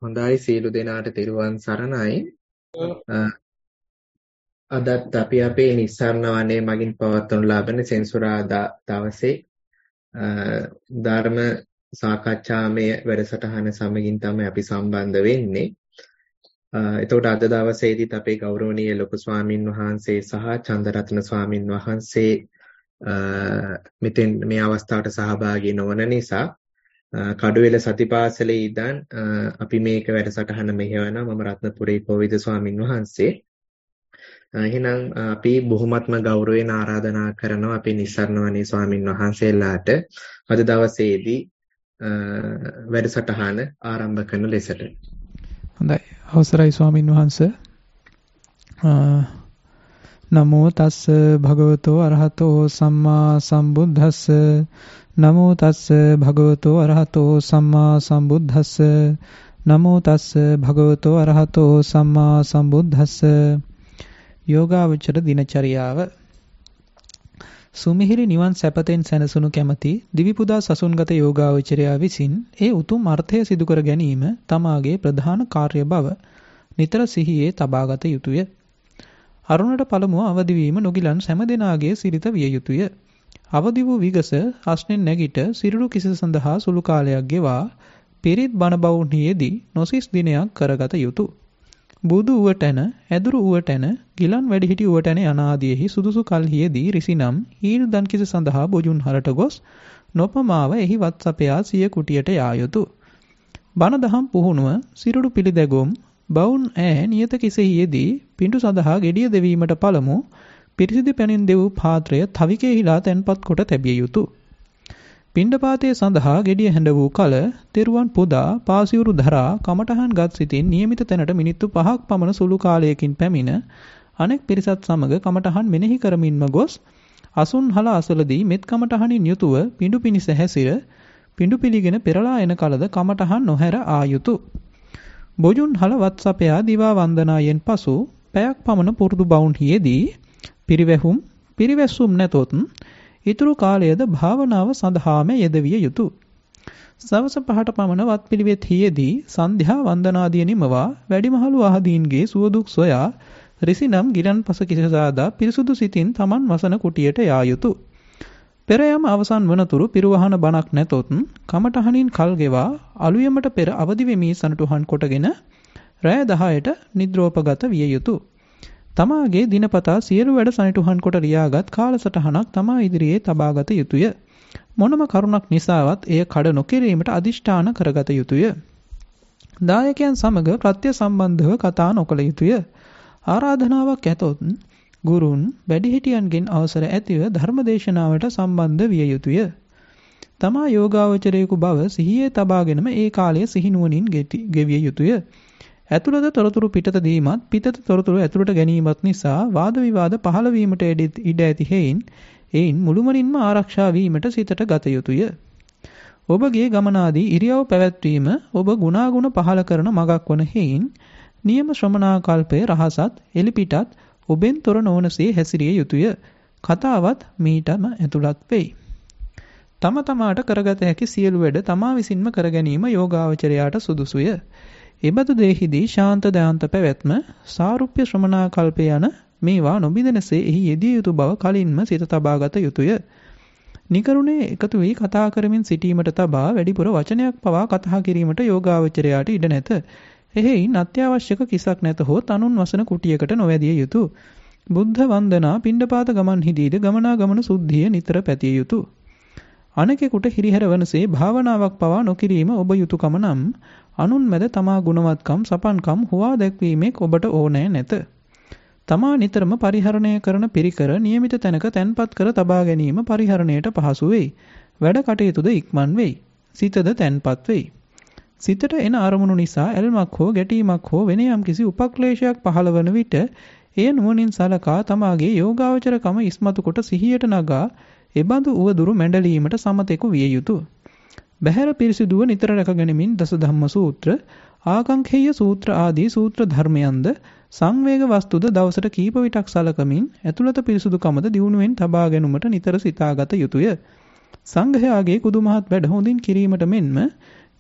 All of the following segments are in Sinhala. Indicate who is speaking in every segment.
Speaker 1: හොඳයි සීලු දෙනාට තෙරුවන් සරණයි. අදත් අපි අපේ නිස්සාරණ වනයේ මගින් පවත්වනු ලබන සෙන්සුරාදා දවසේ ධර්ම සාකච්ඡාමය වැඩසටහන සමගින් තමයි අපි සම්බන්ධ වෙන්නේ. එතකොට අද දවසේදීත් අපේ ගෞරවනීය ලොකු ස්වාමින් වහන්සේ සහ චන්දරත්න ස්වාමින් වහන්සේ මෙතෙන් මේ අවස්ථාවට සහභාගී නොවන නිසා කඩුවෙල සතිපාසලේ ඉඳන් අපි මේක වැඩසටහන මෙහෙවන මම රත්නපුරේ කෝවිද ස්වාමින් වහන්සේ. එහෙනම් අපි බොහොමත්ම ගෞරවයෙන් ආරාධනා කරනවා අපේ නිස්සාරණ වනේ ස්වාමින් වහන්සේලාට අද දවසේදී වැඩසටහන ආරම්භ කරන ලෙසට.
Speaker 2: හොඳයි. අවසරයි ස්වාමින් වහන්සේ. නමෝ තස්ස භගවතෝ අරහතෝ සම්මා සම්බුද්දස්ස නමෝ තස්ස භගවතෝ අරහතෝ සම්මා සම්බුද්දස්ස නමෝ තස්ස භගවතෝ අරහතෝ සම්මා සම්බුද්දස්ස. යෝගාවචර දිනචරියාව. සුමිහිරි නිවන් සැපතෙන් සැනසුණු කැමැති දිවිපුදා සසුන්ගත යෝගාවචරයා විසින් ඒ උතුම් අර්ථය සිදු කර ගැනීම තමාගේ ප්‍රධාන කාර්ය බව නිතර සිහියේ තබාගත යුතුය. අරුණට පළමුව අවදි වීම නොගිලන් සෑම දෙනාගේ සිරිත විය යුතුය. අවදි වූ විගස අස්නෙන් නැගිට සිරුරු කිස සඳහා සුළු කාලයක් ගෙවා පිරිත් බණ බවුන්හියේදී නොසිස් දිනයක් කරගත යුතුය. බුදු උවටැන, ඇදුරු උවටැන, ගිලන් වැඩිහිටි උවටැන යනාදීෙහි සුදුසු කල්හියේදී රිසිනම් හීල් දන් කිස සඳහා බොජුන් හරට ගොස් නොපමාව එහි වත්සපයා සිය කුටියට යා යුතුය. බණ දහම් පුහුණුව, සිරුරු පිළිදැගුම්, බවුන් ඈ නියත කිසෙහියේදී පිඬු සඳහා ගෙඩිය දෙවීමට පළමු පිරිසිදු පැනින් දෙවූ පාත්‍රය තවිකෙහිලා තැන්පත් කොට තැබිය යුතුය. පිණ්ඩපාතය සඳහා ගෙඩිය හැඬ වූ කල තෙරුවන් පුදා පාසිවුරු ධරා කමටහන් ගත් සිටින් නියමිත තැනට මිනිත්තු 5ක් පමණ සුළු කාලයකින් පැමිණ අනෙක් පිරිසත් සමග කමටහන් මෙනෙහි කරමින්ම ගොස් අසුන් හල අසලදී මෙත් කමටහනින් යුතුව පිඬු පිනිස හැසිර පිඬු පිළිගෙන පෙරලා එන කලද කමටහන් නොහැර ආ යුතුය. බොජුන් හල වත්සපයා දිවා වන්දනායෙන් පසු පැයක් පමණ පුරුදු බවුන්හියේදී පිරිවැස්සුම් නැතොත් ඉතුරු කාලයද භාවනාව සඳහාම යෙදවිය යුතුය. සවස 5ට පමණ වත් පිළිවෙත් හියේදී සන්ධ්‍යා වන්දනාදිය නිමවා වැඩිමහලු ආදීන්ගේ සුවදුක් සොයා රිසිනම් ගිලන්පස කිසසාදා පිරිසුදු සිතින් තමන් වසන කුටියට යා යුතුය. පෙර යම අවසන් වනතුරු පිරුවහන බණක් නැතොත් කමටහනින් කල් ගෙවා අලුයමට පෙර අවදි වෙමි සනටුහන් කොටගෙන රැය 10ට නිද්‍රෝපගත විය යුතුය. තමාගේ දිනපතා සියලු වැඩ සනිටුහන් කොට ලියාගත් කාලසටහනක් තමා ඉදිරියේ තබාගත යුතුය. මොනම කරුණක් නිසාවත් එය කඩ නොකිරීමට අදිෂ්ඨාන කරගත යුතුය. දායකයන් සමග ප්‍රත්‍ය සම්බන්ධව කතා නොකළ යුතුය. ආරාධනාවක් ඇතොත් ගුරුන් වැඩිහිටියන්ගෙන් අවසර ඇතිව ධර්මදේශනාවට සම්බන්ධ විය යුතුය. තමා යෝගාවචරයෙකු බව සිහියේ තබාගෙනම ඒ කාලය සිහිනුවණින් ගෙවිය යුතුය. ඇතුළත තොරතුරු පිටත දීමත් පිටත තොරතුරු ඇතුළට ගැනීමත් නිසා වාද විවාද පහළ වීමට ඉඩ ඇති හේයින් එයින් මුළුමනින්ම ආරක්ෂා වීමට සිතට ගත යුතුය. ඔබගේ ගමනාදී ඉරියව් පැවැත්වීම ඔබ ගුණාගුණ පහළ කරන මගක් වන හේයින් නියම ශ්‍රමණාකල්පයේ රහසත් එලිපිටත් ඔබෙන් තොර නොවනසේ හැසිරිය යුතුය. කතාවත් මීටම ඇතුළත් වෙයි. තම තමාට කරගත හැකි සියලු වැඩ තමා විසින්ම කර ගැනීම යෝගාවචරයාට සුදුසුය. එබඳු දෙහිදී ශාන්ත දයාන්ත පැවැත්ම සාරුප්‍ය ශ්‍රමණාකල්පය යන මේවා නොබිදෙනසේ එහි යෙදිය යුතු බව කලින්ම සිත තබාගත යුතුය. නිකරුණේ එකතු වී කතා කරමින් සිටීමට තබා වැඩිපුර වචනයක් පවා කතා කිරීමට යෝගාවචරයාට ඉඩ නැත. එහෙයින් අත්‍යවශ්‍යක කිසක් නැතහොත් අනුන් වසන කුටියකට නොවැදිය යුතුය. බුද්ධ වන්දනා පිණ්ඩපාත ගමන්හිදීද ගමනාගමන සුද්ධිය නිතර පැතිය යුතුය. අනෙකෙකුට හිරිහැර වනසේ භාවනාවක් පවා නොකිරීම ඔබ යුතුයකම නම් අනුන් මැද තමා ගුණවත්කම් සපන්කම් හුවා දැක්වීමේ ඔබට ඕනෑ නැත. තමා නිතරම පරිහරණය කරන පිරිකර නියමිත තැනක තැන්පත් කර තබා ගැනීම පරිහරණයට පහසු වෙයි. වැඩ කටයුතුද ඉක්මන් වෙයි. සිතද තැන්පත් වෙයි. සිතට එන අරමුණු නිසා ඇල්මක් හෝ ගැටීමක් හෝ වෙන යම් කිසි උපක්ලේශයක් පහළ වන විට එය නුවණින් සලකා තමාගේ යෝගාවචරකම ඉස්මතු කොට සිහියට නගා එබඳු උවදුරු මැඬලීමට සමතෙකු විය යුතුය. බහැර පිරිසිදුව නිතර රැකගැනීමෙන් දස ධම්ම සූත්‍ර, ආකංඛේය සූත්‍ර ආදී සූත්‍ර ධර්මයන්ද සංවේග වස්තුද දවසට කීප විටක් සලකමින් ඇතුළත පිරිසුදුකමද දියුණුවෙන් තබා ගැනීමට නිතර සිතාගත යුතුය. සංඝයාගේ කුදුමහත් වැඩ හොඳින් කිරීමට මෙන්ම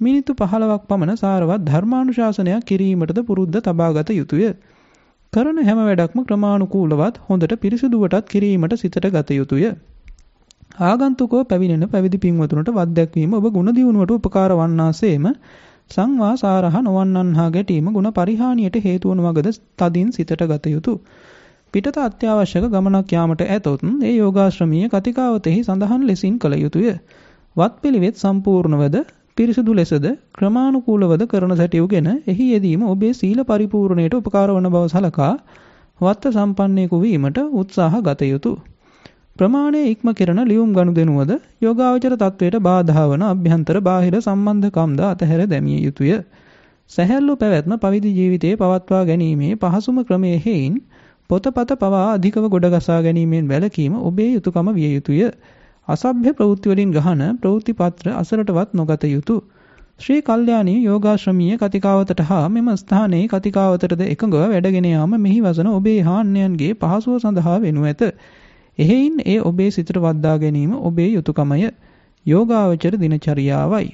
Speaker 2: මිනිත්තු 15ක් පමණ සාරවත් ධර්මානුශාසනයක් කිරීමටද පුරුද්ද තබාගත යුතුය. කරන හැම වැඩක්ම ක්‍රමානුකූලවත් හොඳට පිරිසුදුවටත් කිරීමට සිතට ගත යුතුය. ආගන්තුකව පැමිණෙන පැවිදි පින්වතුන්ට වත් දැක්වීම ඔබ ගුණ දියුණුවට උපකාර වන්නාseම සංවා සාරහ නොවන්නන්හා ගැටීම ගුණ පරිහානියට හේතු වන වගද තදින් සිතට ගත යුතුය. පිටත අත්‍යවශ්‍යක ගමනක් යාමට ඇතොත් ඒ යෝගාශ්‍රමීය කතිකාවතෙහි සඳහන් ලෙසින් කළ යුතුය. වත් පිළිවෙත් සම්පූර්ණවද පිරිසුදු ලෙසද ක්‍රමානුකූලවද කරන සැටියුගෙන එහි යෙදීම ඔබේ සීල පරිපූර්ණයට උපකාර වන බව සලකා වත්ත සම්පන්නෙකු වීමට උත්සාහ ගත යුතුය. ප්‍රමාණයේ ඉක්ම කෙරෙන ලියුම් ගනුදෙනුවද යෝගාවචර තත්වයට බාධා වන අභ්‍යන්තර බාහිර සම්බන්ධකම්ද අතහැර දැමිය යුතුය. සැහැල්ලු පැවැත්ම පවිදි ජීවිතයේ පවත්වා ගැනීමේ පහසුම ක්‍රමයේ හේයින් පොතපත පවා අධිකව ගොඩගසා ගැනීමෙන් වැළකීම ඔබේ යුතුයකම විය යුතුය. අසභ්‍ය ප්‍රවෘත්ති වලින් ගහන ප්‍රවෘත්ති පත්‍ර අසලටවත් නොගත යුතුය. ශ්‍රී කල්යාණී යෝගාශ්‍රමීය කතිකාවතට හා මෙම ස්ථානයේ කතිකාවතටද එකඟව වැඩගෙන යාම මෙහි වසන ඔබේ හාන්‍යයන්ගේ පහසුව සඳහා වෙනු ඇත. එහෙයින් ඒ ඔබේ සිතට වද්දා ගැනීම ඔබේ යුතුයකමය. යෝගාවචර දිනචරියාවයි.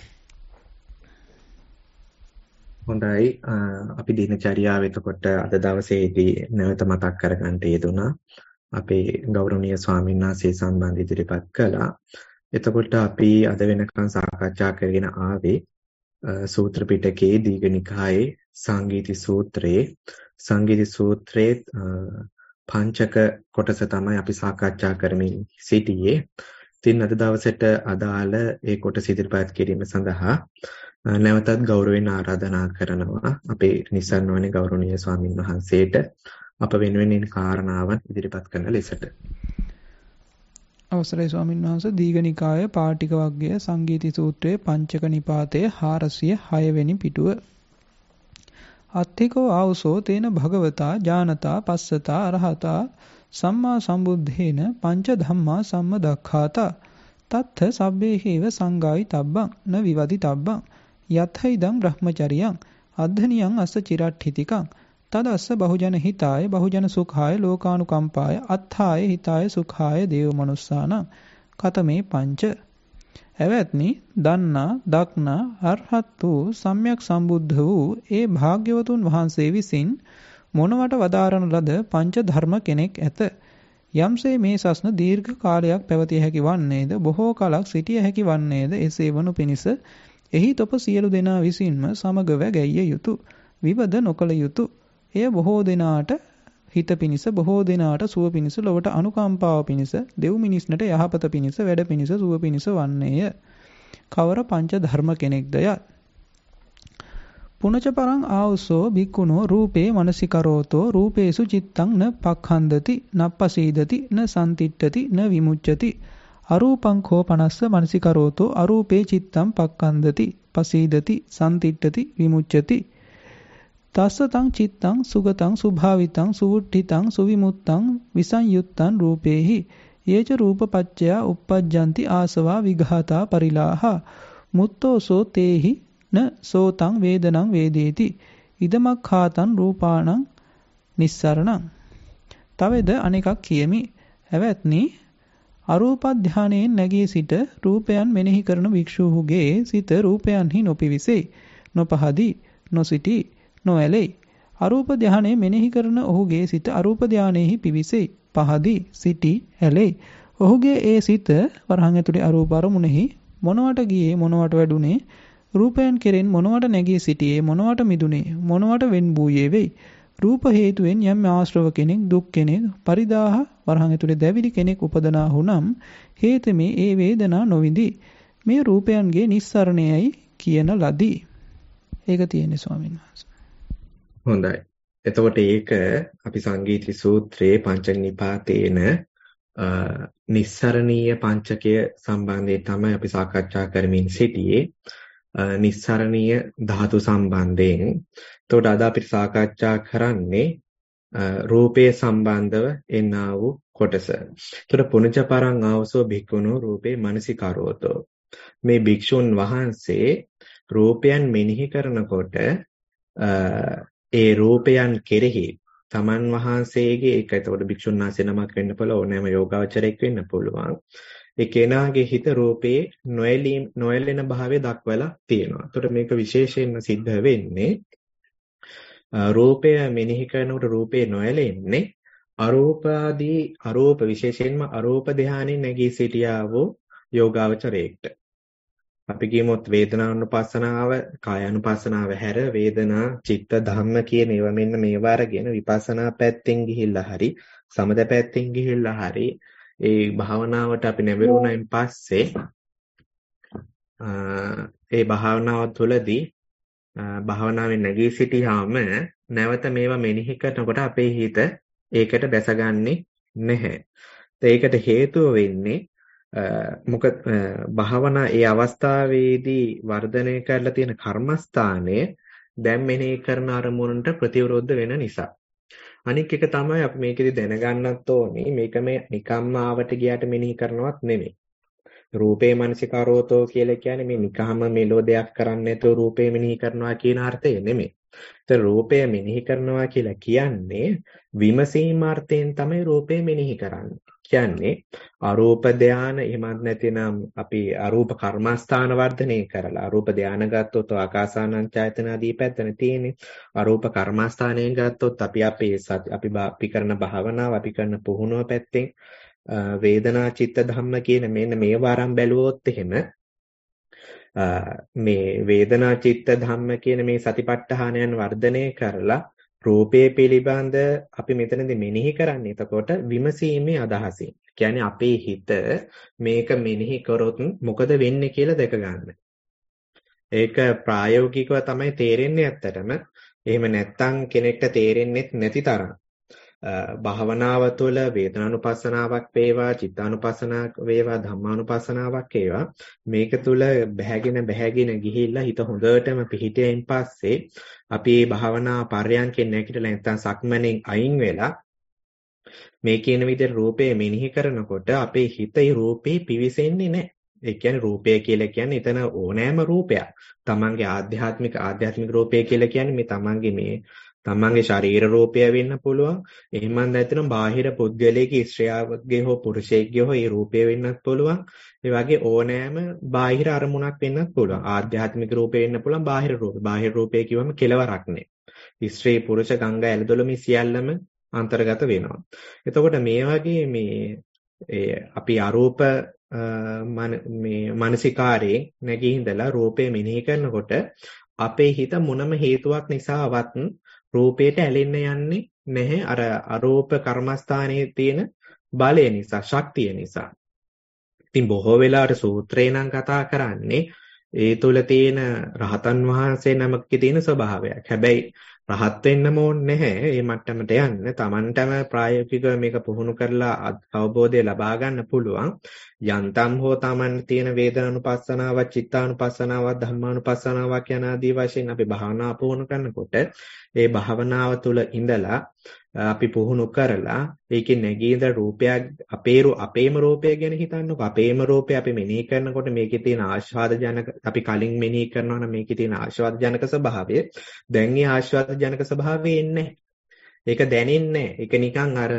Speaker 1: හොඳයි අපි දිනචරියාව එතකොට අද දවසේදී නැවත මතක් කරගන්න යෙදුණා. අපේ ගෞරවනීය ස්වාමීන් වහන්සේ සම්බන්ධ ඉදිරිපත් කළා. එතකොට අපි අද වෙනකන් සාකච්ඡා කරගෙන ආවේ සූත්‍ර පිටකයේ දීඝනිකායේ සංගීති සූත්‍රයේ පංචක කොටස තමයි අපි සාකච්ඡා කරමින් සිටියේ. ඉතින් අද දවසට අදාළ ඒ කොටස ඉදිරිපත් කිරීම සඳහා නැවතත් ගෞරවයෙන් ආරාධනා කරනවා අපේ නිසරණ වනේ ගෞරවනීය ස්වාමින් වහන්සේට අප වෙනුවෙන් මේ කාරණාවන් ඉදිරිපත් කරන ලෙසට.
Speaker 2: අවසරයි ස්වාමින් වහන්සේ. දීඝනිකාය පාටික වග්ගය සංගීති සූත්‍රයේ පංචක නිපාතයේ 406 වෙනි පිටුව. අත්ථිකෝ ආවසෝ තේන භගවතා ඥානතා පස්සතා අරහතා සම්මා සම්බුද්ධේන පංච ධම්මා සම්මදක්ඛාතා තත්ථ සබ්බේහිව සංගායි තබ්බං න විවදි තබ්බං යත්ථයිදං බ්‍රහ්මචරියං අද්ධනියං අස්ස චිරට්ඨිතිකං තදස්ස බහුජන හිතාය බහුජන සුඛාය ලෝකානුකම්පාය අත්ථාය හිතාය සුඛාය දේව මනුස්සානං කතමේ පංච. එවත්නි දන්නා දක්නා අරහත් වූ සම්්‍යක් සම්බුද්ධ වූ ඒ භාග්‍යවතුන් වහන්සේ විසින් මොනවට වදාරන ලද පංච ධර්ම කෙනෙක් ඇත. යම්සේ මේ සස්න දීර්ඝ කාලයක් පැවතිය හැකි වන්නේද බොහෝ කලක් සිටිය හැකි වන්නේද එසේ වනු පිණිස එහි තොප සියලු දෙනා විසින්ම සමගව ගැයිය යුතුය. විවද නොකළ යුතුය. එය බොහෝ දෙනාට හිත පිණිස බොහෝ දෙනාට සුව පිණිස ලොවට අනුකම්පාව පිණිස දෙව් මිනිස්නට යහපත පිණිස වැඩ පිණිස සුව පිණිස වන්නේය. කවර පංච ධර්ම කෙනෙක්ද යත්. පුනච පරං ආවසෝ භික්ඛුනෝ රූපේ මනසිකරෝතෝ රූපේසු චිත්තං න පක්ඛන්දති නප්පසීදති න සම්තිට්ඨති න විමුච්ඡති අරූපං කෝ පනස්ස මනසිකරෝතෝ අරූපේ චිත්තං පක්ඛන්දති පසීදති සම්තිට්ඨති විමුච්ඡති තස්ස තං චිත්තං සුගතං සුභාවිතං සුවුට්ඨිතං සුවිමුත්තං විසංයුත්තං රූපේහි යේච රූපපච්චයා uppajjanti ආසවා විඝාතා පරිලාහා මුත්තෝසෝ තේහි න සෝතං වේදනං වේදේති ඉදමක්ඛාතං රූපාණං නිස්සරණං. තවද අනෙකක් කියමි. එවත්නි අරූප ධානයෙන් නැගී සිට රූපයන් මෙනෙහි කරන භික්ෂූහුගේ සිත රූපයන්හි නොපිවිසෙයි නොපහදී නොසිටි නොඇලෙයි. අරූප ධානයේ මෙනෙහි කරන ඔහුගේ සිත අරූප ධානයේහි පිවිසෙයි පහදී සිටි ඇලෙයි. ඔහුගේ ඒ සිත වරහන් ඇතුලේ අරූප අරමුණෙහි මොනවට ගියේ මොනවට වැඩුණේ රූපයන් කෙරෙන් මොනවට නැගී සිටියේ මොනවට මිදුනේ මොනවට වෙන් වූයේ වෙයි. රූප හේතුවෙන් යම් ආශ්‍රව කෙනෙක් දුක් කෙනෙක් පරිදාහ වරහන් ඇතුලේ දැවිලි කෙනෙක් උපදනා වුනම් හේතමේ ඒ වේදනා නොවිඳි. මේ රූපයන්ගේ නිස්සරණයයි කියන ලදී. ඒක තියෙන්නේ ස්වාමීන් වහන්සේ.
Speaker 1: හොඳයි. එතකොට ඒක අපි සංගීති සූත්‍රයේ පංචක නිපාතේන නිස්සරණීය පංචකය සම්බන්ධයෙන් තමයි අපි සාකච්ඡා කරමින් සිටියේ. නිස්සරණීය ධාතු සම්බන්ධයෙන්. එතකොට අද අපි සාකච්ඡා කරන්නේ රූපය සම්බන්ධව එන්නා වූ කොටස. එතකොට පුනච පරං ආවසෝ භික්ඛුනෝ රූපේ මනසිකරෝතෝ. මේ භික්ෂුන් වහන්සේ රූපයන් මෙනෙහි කරනකොට ඒ රූපයන් කෙරෙහි තමන් වහන්සේගේ ඒක එතකොට භික්ෂුන් වහන්සේ නමක් වෙන්න පුළුවන් ඕනෑම යෝගාවචරයක් වෙන්න පුළුවන්. ඒ කෙනාගේ හිත රූපේ නොයැලෙන භාවය දක්වලා තියෙනවා. ඒතකොට මේක විශේෂයෙන්ම සිද්ධ වෙන්නේ රූපය මෙනෙහි කරනකොට රූපේ නොයැලෙන්නේ අරූප විශේෂයෙන්ම අරූප ධානයෙන් නැගී සිටියා වූ යෝගාවචරයේට. අපි කියමුත් වේදනානුපස්සනාව, කායානුපස්සනාව හැර වේදනා, චිත්ත, ධම්ම කියන ඒවා මෙන්න මේවා අරගෙන විපස්සනා පැත්තෙන් ගිහිල්ලා හරි, සමත පැත්තෙන් ගිහිල්ලා හරි ඒ භාවනාවට අපි නැඹුරුණයින් පස්සේ ඒ භාවනාව තුළදී භාවනාවෙන් නැගී සිටියාම නැවත මේවා මෙනෙහි කරනකොට අපේ හිත ඒකට බැසගන්නේ නැහැ. ඒකට හේතුව වෙන්නේ මොකද භාවනා ඒ අවස්ථාවේදී වර්ධනය කරලා තියෙන කර්මස්ථානය දැන් මෙනෙහි කරන අරමුණට ප්‍රතිවිරුද්ධ වෙන නිසා. අනික් එක තමයි අපි මේකෙදි දැනගන්නත් ඕනේ මේක මේ නිකම්ම ආවට ගියාට මෙනෙහි කරනවත් නෙමෙයි. රූපේ මනසිකාරෝතෝ කියලා කියන්නේ මේ නිකම්ම මෙලෝ දෙයක් කරන්නේ නැතුව රූපේ මෙනෙහි කරනවා කියන අර්ථය නෙමෙයි. ඒතර රූපය මෙනෙහි කරනවා කියලා කියන්නේ විමසීමාර්ථයෙන් තමයි රූපය මෙනෙහි කරන්නේ. කියන්නේ අරූප ධාන එහෙමත් නැතිනම් අපි අරූප කර්මස්ථාන වර්ධනය කරලා අරූප ධාන ගත්තොත් ආකාසානංචායතන ආදී පැත්තනේ තියෙන්නේ. අරූප කර්මස්ථානයෙන් ගත්තොත් අපි කරන භාවනාව අපි කරන පුහුණුව පැත්තෙන් වේදනා චිත්ත ධම්ම කියන මෙන්න මේවා අරන් බැලුවොත් එහෙම මේ වේදනා චිත්ත ධම්ම කියන මේ සතිපට්ඨානයන් වර්ධනය කරලා රූපයේ පිළිබඳ අපි මෙතනදී මෙනෙහි කරන්නේ. එතකොට විමසීමේ අදහසින්. කියන්නේ අපේ හිත මේක මෙනෙහි කරොත් මොකද වෙන්නේ කියලා දැක ගන්න. ඒක ප්‍රායෝගිකව තමයි තේරෙන්නේ ඇත්තටම. එහෙම නැත්නම් කෙනෙක්ට තේරෙන්නේ නැති තරම්. භාවනාව තුළ වේදනානුපස්සනාවක් වේවා, චිත්තානුපස්සනාවක් වේවා, ධම්මානුපස්සනාවක් වේවා මේක තුළ බැහැගෙන ගිහිල්ලා හිත හොඳටම පිහිටියෙන් පස්සේ අපි මේ භාවනා පර්යන්කෙන් නැගිටලා නැත්නම් සක්මණෙන් අයින් වෙලා මේ කියන විදිහට රූපේ මෙනෙහි කරනකොට අපේ හිතේ රූපේ පිවිසෙන්නේ නැහැ. ඒ කියන්නේ රූපය කියලා කියන්නේ එතන ඕනෑම රූපයක්. තමන්ගේ ආධ්‍යාත්මික රූපය කියලා කියන්නේ මේ තමන්ගේ ශරීර රූපය වෙන්න පුළුවන්. එහෙම නැත්නම් බාහිර පුද්ගලයෙක්ගේ ස්ත්‍රියකගේ හෝ පුරුෂයෙක්ගේ හෝ ඒ රූපය වෙන්නත් පුළුවන්. ඒ වගේ ඕනෑම බාහිර අරමුණක් වෙන්නත් පුළුවන්. ආධ්‍යාත්මික රූපය වෙන්න පුළුවන්, බාහිර රූපය. බාහිර රූපය කිව්වම කෙලවරක් නේ. ස්ත්‍රී පුරුෂ ගංගා ඇලදොල මේ සියල්ලම අන්තර්ගත වෙනවා. එතකොට මේ වගේ අපි අරූප මානසිකාරයෙන් නැගී ඉඳලා රූපය මෙනෙහි කරනකොට අපේ හිත මොනම හේතුවක් නිසාවත් රූපයට ඇලෙන්න යන්නේ නැහැ. අර අරූප කර්මස්ථානයේ තියෙන බලය නිසා, ශක්තිය නිසා. ඉතින් බොහෝ වෙලාවට සූත්‍රේ නම් කතා කරන්නේ ඒ තුල තියෙන රහතන් වහන්සේ නමකගේ තියෙන ස්වභාවයක්. හැබැයි රහත් වෙන්නම ඕනේ නැහැ. මේ මට්ටමට යන්න Tamanටම ප්‍රායෝගිකව මේක පුහුණු කරලා අවබෝධය ලබා ගන්න පුළුවන්. යන්තම් හෝ Taman තියෙන වේදනානුපස්සනාවක්, චිත්තානුපස්සනාවක්, ධම්මානුපස්සනාවක් යන ආදී වශයෙන් අපි භාවනා පුහුණු කරනකොට ඒ භාවනාව තුළ ඉඳලා අපි පුහුණු කරලා ඒකේ නැගීද රූපයක් අපේම රූපය ගැන හිතන්නකො. අපේම රූපය අපි මෙනෙහි කරනකොට මේකේ තියෙන ආස්වාද ජනක අපි කලින් මෙනෙහි කරනවා නම් මේකේ තියෙන ආස්වාද ජනක ස්වභාවය දැන් ඒ ආස්වාද ජනක ස්වභාවය එන්නේ. ඒක දැනෙන්නේ. ඒක නිකන් අර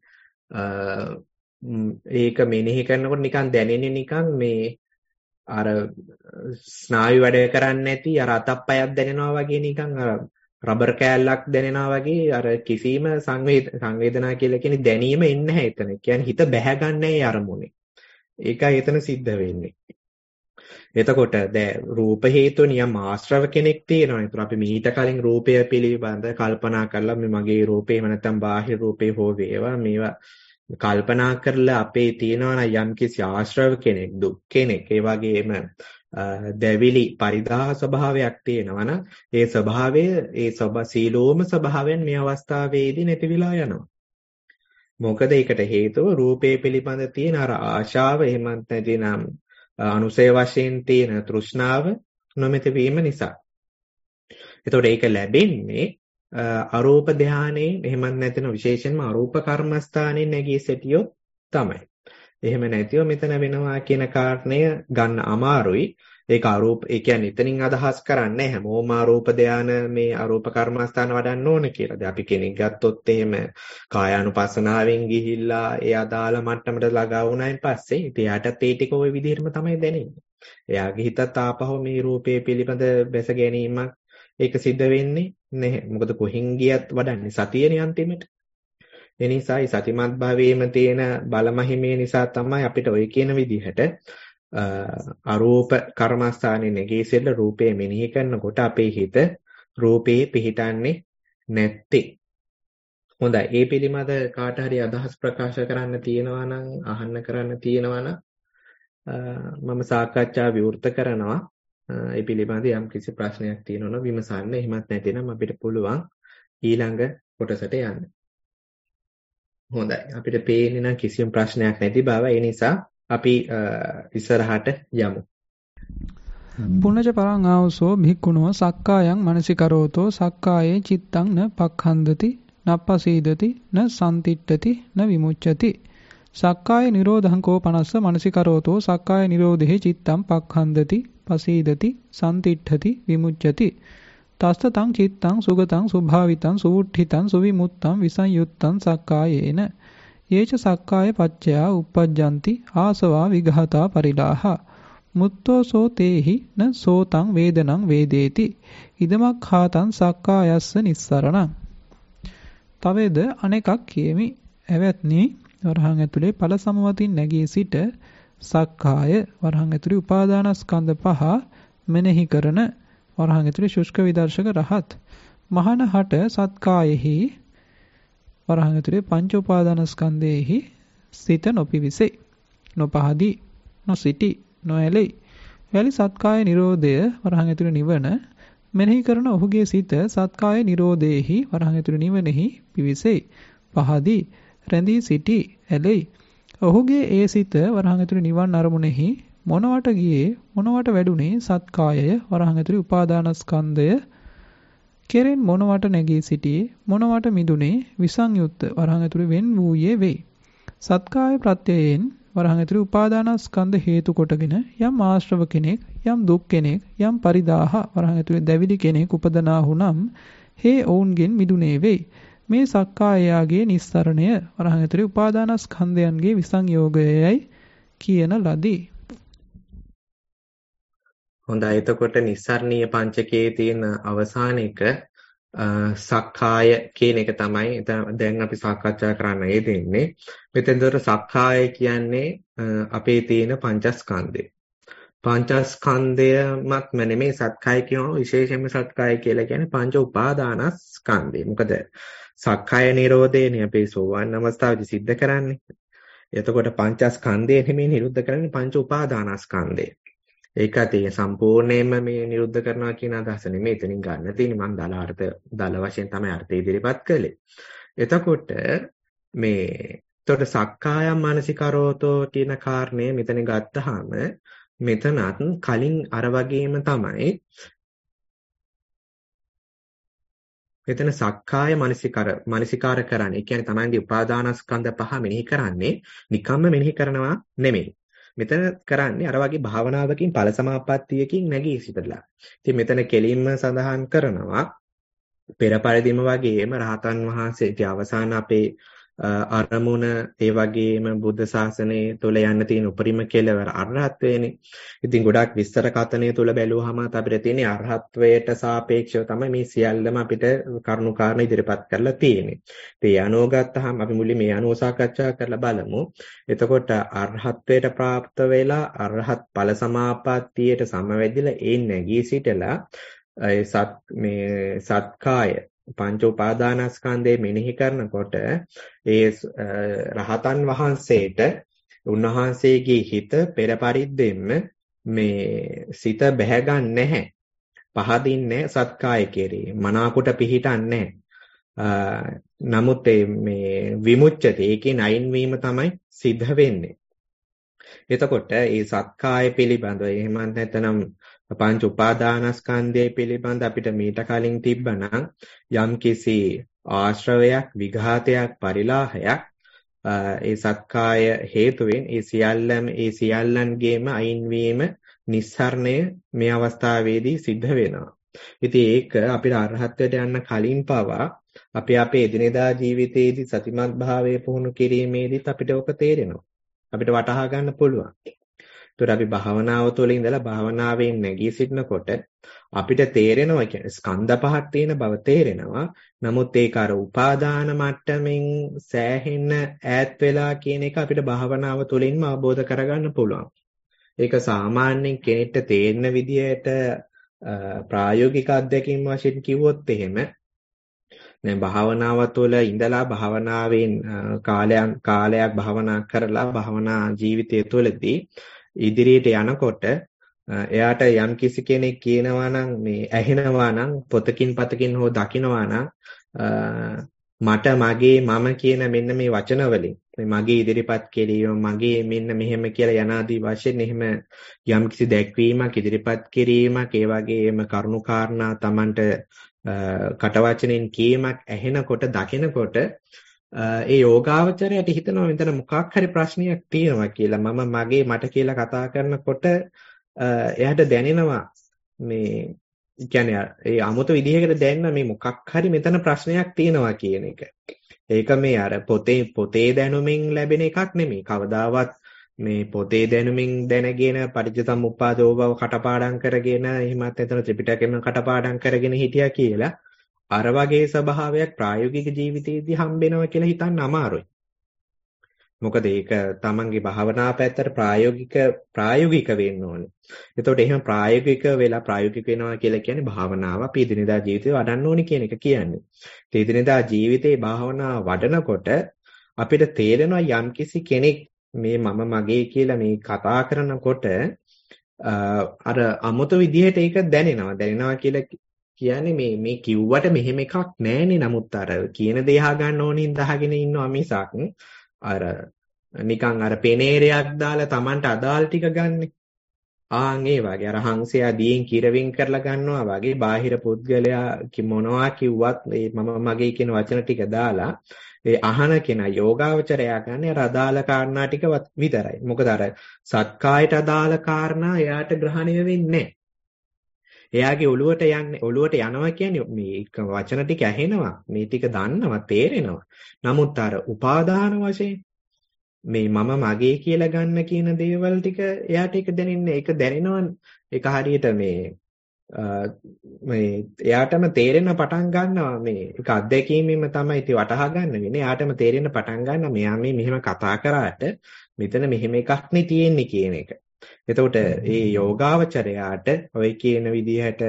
Speaker 1: ඒක මෙනෙහි කරනකොට නිකන් දැනෙන්නේ නිකන් අර ස්නායු වැඩ කරන්නේ නැති අර අතප්පයක් දැනෙනවා වගේ නිකන් අර රබර් කෑල්ලක් දැනෙනවා වගේ අර කිසිම සංවේදනා කියලා කියන්නේ දැනීම එන්නේ නැහැ එතන. කියන්නේ හිත බැහැගන්නේ ඒ අරමුණේ. ඒකයි එතන සිද්ධ වෙන්නේ. එතකොට දැන් රූප හේතු නියම ආශ්‍රව කෙනෙක් තියෙනවා. ඒතර අපි මීට කලින් රූපය පිළිබඳ කල්පනා කරලා මේ මගේ රූපේ එහෙම නැත්නම් බාහිර රූපේ හෝ වේවා මේවා කල්පනා කරලා අපේ තියෙනවා නම් යම්කිසි ආශ්‍රව කෙනෙක්, දුක් කෙනෙක්, ඒ වගේම දැවිලි පරිදාහ ස්වභාවයක් තියෙනවා නම් ඒ ස්වභාවය සීලෝම ස්වභාවයෙන් මේ අවස්ථාවේදී නැති වෙලා යනවා. මොකද ඒකට හේතුව රූපේ පිළිබඳ තියෙන අර ආශාව එහෙමත් නැතිනම් අනුසය වශයෙන් තියෙන තෘෂ්ණාව නොමැති වීම නිසා. එතකොට ඒක ලැබෙන්නේ අරූප ධානයේ එහෙමත් නැතිනම් විශේෂයෙන්ම අරූප කර්මස්ථානයේ නැගී සිටියොත් තමයි. එහෙම නැතිව මෙතන වෙනවා කියන කාරණය ගන්න අමාරුයි. ඒක අරූප ඒ කියන්නේ එතනින් අදහස් කරන්නේ හැමෝම අරූප ධානය මේ අරූප කර්මස්ථාන වඩන්න ඕන කියලා. දැන් අපි කෙනෙක් ගත්තොත් එහෙම කායානුපස්සනාවෙන් ගිහිල්ලා ඒ අදාළ මට්ටමට ළඟා වුණායින් පස්සේ ඉතින් එයාටත් ඒ ටික ওই විදිහටම තමයි දැනෙන්නේ. එයාගේ හිතත් ආපහු මේ රූපයේ පිළිබඳ බැස ගැනීමක් ඒක සිද්ධ වෙන්නේ නැහැ. මොකද කොහෙන් ගියත් වඩන්නේ සතියනේ අන්තිමට. ඒ නිසා ඒ සතිමත් භාවයේම තියෙන බලමහිමේ නිසා තමයි අපිට ඔය කියන විදිහට අරූප කර්මස්ථානයේ නැගීසෙල්ල රූපේ මෙනෙහි කරනකොට අපේ හිත රූපේ පිහිටන්නේ නැත්තේ. හොඳයි. ඒ පිළිබඳ කාට හරි අදහස් ප්‍රකාශ කරන්න තියෙනවා නම් අහන්න කරන්න තියෙනවා නම් මම සාකච්ඡා විවෘත කරනවා. ඒ පිළිබඳ යම් කිසි ප්‍රශ්නයක් තියෙනවා නම් විමසන්න. එහෙමත් නැතිනම් අපිට පුළුවන් ඊළඟ කොටසට යන්න. හොඳයි. අපිට පේන්නේ නම් කිසිම ප්‍රශ්නයක් නැති බව. ඒ නිසා අපි ඉස්සරහට යමු.
Speaker 2: පුනච පරං ආවසෝ භික්ඛුනෝ සක්කායං මනසිකරෝතෝ සක්කායේ චිත්තං න පක්ඛන්දති නප්පසීදති න සම්තිට්ඨති න විමුච්ඡති සක්කාය නිරෝධං කෝ පනස්ස මනසිකරෝතෝ සක්කාය නිරෝධේ චිත්තං පක්ඛන්දති පසීදති සම්තිට්ඨති විමුච්ඡති තස්ස තං චිත්තං සුගතං සුභාවිතං සුවුට්ඨිතං සුවිමුත්තං විසංයුත්තං සක්කායේන යේච සක්කාය පච්චයා uppajjanti ආසවා විඝාතා පරිලාහ මුත්තෝ සෝ තේහි න සෝතං වේදනං වේදේති ඉදමක්ඛාතං සක්කායස්ස නිස්සරණං. තවද අනෙකක් කියමි. එවත්නි වරහන් ඇතුලේ ඵල සමවතින් නැගී සිට සක්කාය වරහන් ඇතුලේ උපාදානස්කන්ධ පහ මෙනෙහි කරන වරහන් ඇතුලේ ශුෂ්ක විදර්ශක රහත් මහානහට සත්කායෙහි වරහන් ඇතුලේ පංච උපාදානස්කන්ධයේහි සිත නොපිවිසේ නොපහදී නොසිටි නොඇලෙයි. වැලි සත්කාය නිරෝධය වරහන් ඇතුලේ නිවන මෙනෙහි කරන ඔහුගේ සිත සත්කාය නිරෝධයේහි වරහන් ඇතුලේ නිවනෙහි පිවිසේ පහදී රැඳී සිටි ඇලෙයි. ඔහුගේ ඒ සිත වරහන් ඇතුලේ නිවන් අරමුණෙහි මොනවට ගියේ මොනවට වැඩුණේ සත්කායය වරහන් ඇතුලේ උපාදානස්කන්ධය කෙරෙන් මොනවට නැගී සිටියේ මොනවට මිදුනේ විසංයුක්ත වරහන් ඇතුලේ වෙන් වූයේ වෙයි. සත්කාය ප්‍රත්‍යයෙන් වරහන් ඇතුලේ උපාදානස්කන්ධ හේතු කොටගෙන යම් ආශ්‍රව කෙනෙක් යම් දුක් කෙනෙක් යම් පරිදාහ වරහන් ඇතුලේ දැවිලි කෙනෙක් උපදනා වුනම් හේ ඔවුන්ගෙන් මිදුනේ වෙයි. මේ සක්කායයාගේ නිස්සරණය වරහන් ඇතුලේ උපාදානස්කන්ධයන්ගේ විසංයෝගයයි කියන ලදී.
Speaker 1: හොඳයි. එතකොට නිස්සරණීය පංචකයේ තියෙන අවසාන එක සක්කාය කියන එක තමයි දැන් අපි සාකච්ඡා කරන්න යෙදෙන්නේ. මෙතෙන්දොර සක්කාය කියන්නේ අපේ තියෙන පංචස්කන්ධය. පංචස්කන්ධයමත් නෙමෙයි සක්කාය කියනවා. විශේෂයෙන්ම සක්කාය කියලා කියන්නේ පංච උපාදානස්කන්ධය. මොකද සක්කාය නිරෝධයනේ අපි සෝවාන් අවස්ථාවේදී සිද්ධ කරන්නේ. එතකොට පංචස්කන්ධය නෙමෙයි නිරුද්ධ කරන්නේ පංච උපාදානස්කන්ධය. ඒකත් ඒ සම්පූර්ණයෙන්ම මේ නිරුද්ධ කරනවා කියන අදහස නෙමෙයි එතනින් ගන්න තියෙන්නේ. මම දල වශයෙන් තමයි අර්ථය ඉදිරිපත් කළේ. එතකොට එතකොට සක්කායම් මානසිකරෝතෝ කියන කාරණය මෙතන ගත්තාම මෙතනත් කලින් අර වගේම තමයි මෙතන සක්කාය මානසිකාර කරන්නේ. ඒ කියන්නේ තමන්ගේ උපාදානස්කන්ධ පහ මෙනෙහි කරන්නේ නිකම්ම මෙනෙහි කරනවා නෙමෙයි. මෙතන කරන්නේ අර වගේ භාවනාවකින් ඵල සමාපත්තියකින් නැගී සිටලා. ඉතින් මෙතන කෙලින්ම සඳහන් කරනවා පෙර පරිදිම වගේම රහතන් වහන්සේගේ අවසාන අපේ අරමුණ ඒ වගේම බුද්ධ ශාසනය තුළ යන්න තියෙන උපරිම කෙලවර අරහත්වයනේ. ඉතින් ගොඩාක් විස්තර කතනය තුළ බැලුවහම අපිට තියෙන අරහත්වයට සාපේක්ෂව තමයි මේ සියල්ලම අපිට කරුණු කාරණා ඉදිරිපත් කරලා තියෙන්නේ. ඉතින් ඒ අනුව ගත්තාම අපි මුලින් මේ අනුව සාකච්ඡා කරලා බලමු. එතකොට අරහත්වයට પ્રાપ્ત වෙලා අරහත් ඵල සමාපත්තියට සමවැදිලා ඒ නැගී සිටලා මේ සත්කාය පංච උපාදානස්කන්ධය මෙනෙහි කරනකොට ඒ රහතන් වහන්සේට උන්වහන්සේගේ හිත පෙර පරිද්දෙන්න මේ සිත බැහැගන්නේ නැහැ. පහදින්නේ සත්කාය කෙරේ. මනාකොට පිහිටන්නේ නැහැ. නමුත් මේ විමුච්ඡති ඒකෙන් අයින් වීම තමයි සිද්ධ වෙන්නේ. එතකොට මේ සත්කාය පිළිබඳව එහෙම නැත්නම් පංච උපාදානස්කන්ධය පිළිබඳ අපිට මීට කලින් තිබ්බනම් යම් කිසි ආශ්‍රවයක් විඝාතයක් පරිලාහයක් ඒ සත්කාය හේතුවෙන් ඒ සියල්ලන්ගේම අයින් වීම නිස්සරණය මේ අවස්ථාවේදී සිද්ධ වෙනවා. ඉතින් ඒක අපිට අරහත්ත්වයට යන්න කලින් පවා අපි අපේ එදිනෙදා ජීවිතයේදී සතිමත් භාවය පුහුණු කිරීමේදීත් අපිට ඔක තේරෙනවා. අපිට වටහා ගන්න පුළුවන්. ඒතර අපි භාවනාව තුළ ඉඳලා භාවනාවෙන් නැගී සිටිනකොට අපිට තේරෙනවා කියන්නේ ස්කන්ධ පහක් තියෙන බව තේරෙනවා. නමුත් ඒක අර උපාදාන මට්ටමින් සෑහෙන්න ඈත් වෙලා කියන එක අපිට භාවනාව තුළින්ම අවබෝධ කරගන්න පුළුවන්. ඒක සාමාන්‍යයෙන් කෙනෙක්ට තේරෙන විදිහට ප්‍රායෝගික අත්දැකීම් වශයෙන් කිව්වොත් එහෙම දැන් භාවනාව තුළ ඉඳලා භාවනාවෙන් කාලයක් භාවනා කරලා භාවනා ජීවිතය තුළදී ඉදිරියට යනකොට එයාට යම් කිසි කෙනෙක් කියනවා නම් මේ ඇහෙනවා නම් පොතකින් පතකින් හෝ දකිනවා නම් මට මගේ මම කියන මෙන්න මේ වචන වලින් මේ මගේ ඉදිරිපත් කිරීම මගේ මෙන්න මෙහෙම කියලා යනාදී වශයෙන් එහෙම යම් කිසි දැක්වීමක් ඉදිරිපත් කිරීමක් ඒ වගේම කරුණු කාරණා Tamanට කටවචනෙන් කීමක් ඇහෙනකොට දකිනකොට ඒ යෝගාවචරයට හිතනවා මෙතන මොකක් හරි ප්‍රශ්නයක් තියෙනවා කියලා මම මගේ මට කියලා කතා කරනකොට එයාට දැනෙනවා මේ කියන්නේ ඒ 아무ත විදිහකට දැනන මේ මොකක් හරි මෙතන ප්‍රශ්නයක් තියෙනවා කියන එක. ඒක මේ අර පොතේ දැනුමින් ලැබෙන එකක් නෙමෙයි. කවදාවත් මේ පොතේ දැනුමින් දැනගෙන පටිච්චසමුප්පාදෝ බව කටපාඩම් කරගෙන එහෙමත් එතන ත්‍රිපිටකෙම කටපාඩම් කරගෙන හිටියා කියලා අර වගේ ස්වභාවයක් ප්‍රායෝගික ජීවිතයේදී හම්බෙනවා කියලා හිතන්න අමාරුයි. මොකද ඒක තමන්ගේ භාවනා පැත්තට ප්‍රායෝගික වෙන්න ඕනේ. එතකොට එහෙම ප්‍රායෝගික වෙනවා කියලා කියන්නේ භාවනාව අපි එදිනෙදා ජීවිතේ වඩන්න ඕනේ කියන එක කියන්නේ. ඒ එදිනෙදා ජීවිතේ භාවනාව වඩනකොට අපිට තේරෙනවා යම්කිසි කෙනෙක් මේ මම මගේ කියලා මේ කතා කරනකොට අර අමුතු විදිහට ඒක දැනෙනවා කියලා කියන්නේ මේ කිව්වට මෙහෙම එකක් නැහැනේ. නමුත් අර කියන දේ අහගන්න ඕනින් දහගෙන ඉන්නවා මිසක් අර නිකන් අර පෙනේරයක් දාලා Tamanට අදාළ ටික ගන්නෙ. ඒ වගේ අර හංසයා දියෙන් කිරවින් කරලා ගන්නවා වගේ බාහිර පුද්ගලයා මොනවා කිව්වත් මේ මම මගේ කියන වචන ටික දාලා ඒ අහන කෙනා යෝගාවචරයා ගන්න අර අදාළ කාරණා ටික විතරයි. මොකද අර සත්කායට අදාළ කාරණා එයාට ග්‍රහණය වෙන්නේ නැහැ. එයාගේ ඔළුවට යනවා කියන්නේ මේ වචන ටික ඇහෙනවා මේ ටික දන්නවා තේරෙනවා. නමුත් අර උපාදාන වශයෙන් මේ මම මගේ කියලා ගන්න කියන දේවල් ටික එයාට ඒක දැනෙන්නේ ඒක දැනෙනවා ඒක හරියට මේ එයාටම තේරෙන පටන් ගන්නවා මේ ඒක අත්දැකීමෙම තමයි ඉතින් වටහා ගන්න වෙන්නේ. එයාටම තේරෙන පටන් ගන්නවා මෙයා මේ මෙහෙම කතා කරාට මෙතන මෙහෙම එකක් නේ තියෙන්නේ කියන එක. එතකොට මේ යෝගාවචරයාට ඔය කියන විදිහට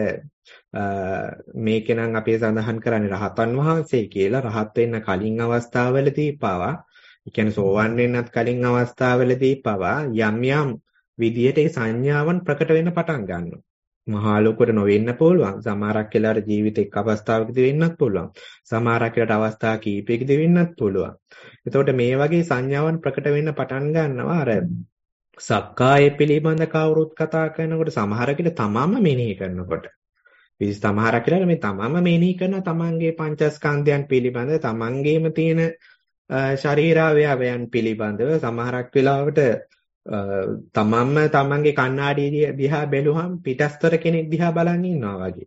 Speaker 1: මේකෙනම් අපි සඳහන් කරන්නේ රහතන් වහන්සේ කියලා රහත් වෙන්න කලින් අවස්ථාවවලදී පවා ඒ කියන්නේ සෝවන් වෙන්නත් කලින් අවස්ථාවවලදී පවා යම් විදිහට ඒ සංඥාවන් ප්‍රකට වෙන්න පටන් ගන්නවා. මහා ලෝකෙට නොවෙන්න පුළුවන්. සමහරක් වෙලාවට ජීවිතේ එක් අවස්ථාවකදී වෙන්නත් පුළුවන්. සමහරක් වෙලාවට අවස්ථා කීපයකදී වෙන්නත් පුළුවන්. එතකොට මේ වගේ සංඥාවන් ප්‍රකට වෙන්න පටන් ගන්නවා අර සක්කාය පිළිබඳ කවුරුත් කතා කරනකොට සමහරකට තමම මෙනෙහි කරනකොට සමහරක් කියලා මේ තමම මෙනෙහි කරන තමන්ගේ පංචස්කන්ධයන් පිළිබඳ තමන්ගේම තියෙන ශරීරාවයවයන් පිළිබඳව සමහරක් වෙලාවට තමන්ම තමන්ගේ කණ්ණාඩිය දිහා බැලුවහම පිටස්තර කෙනෙක් දිහා බලන් ඉන්නවා වගේ.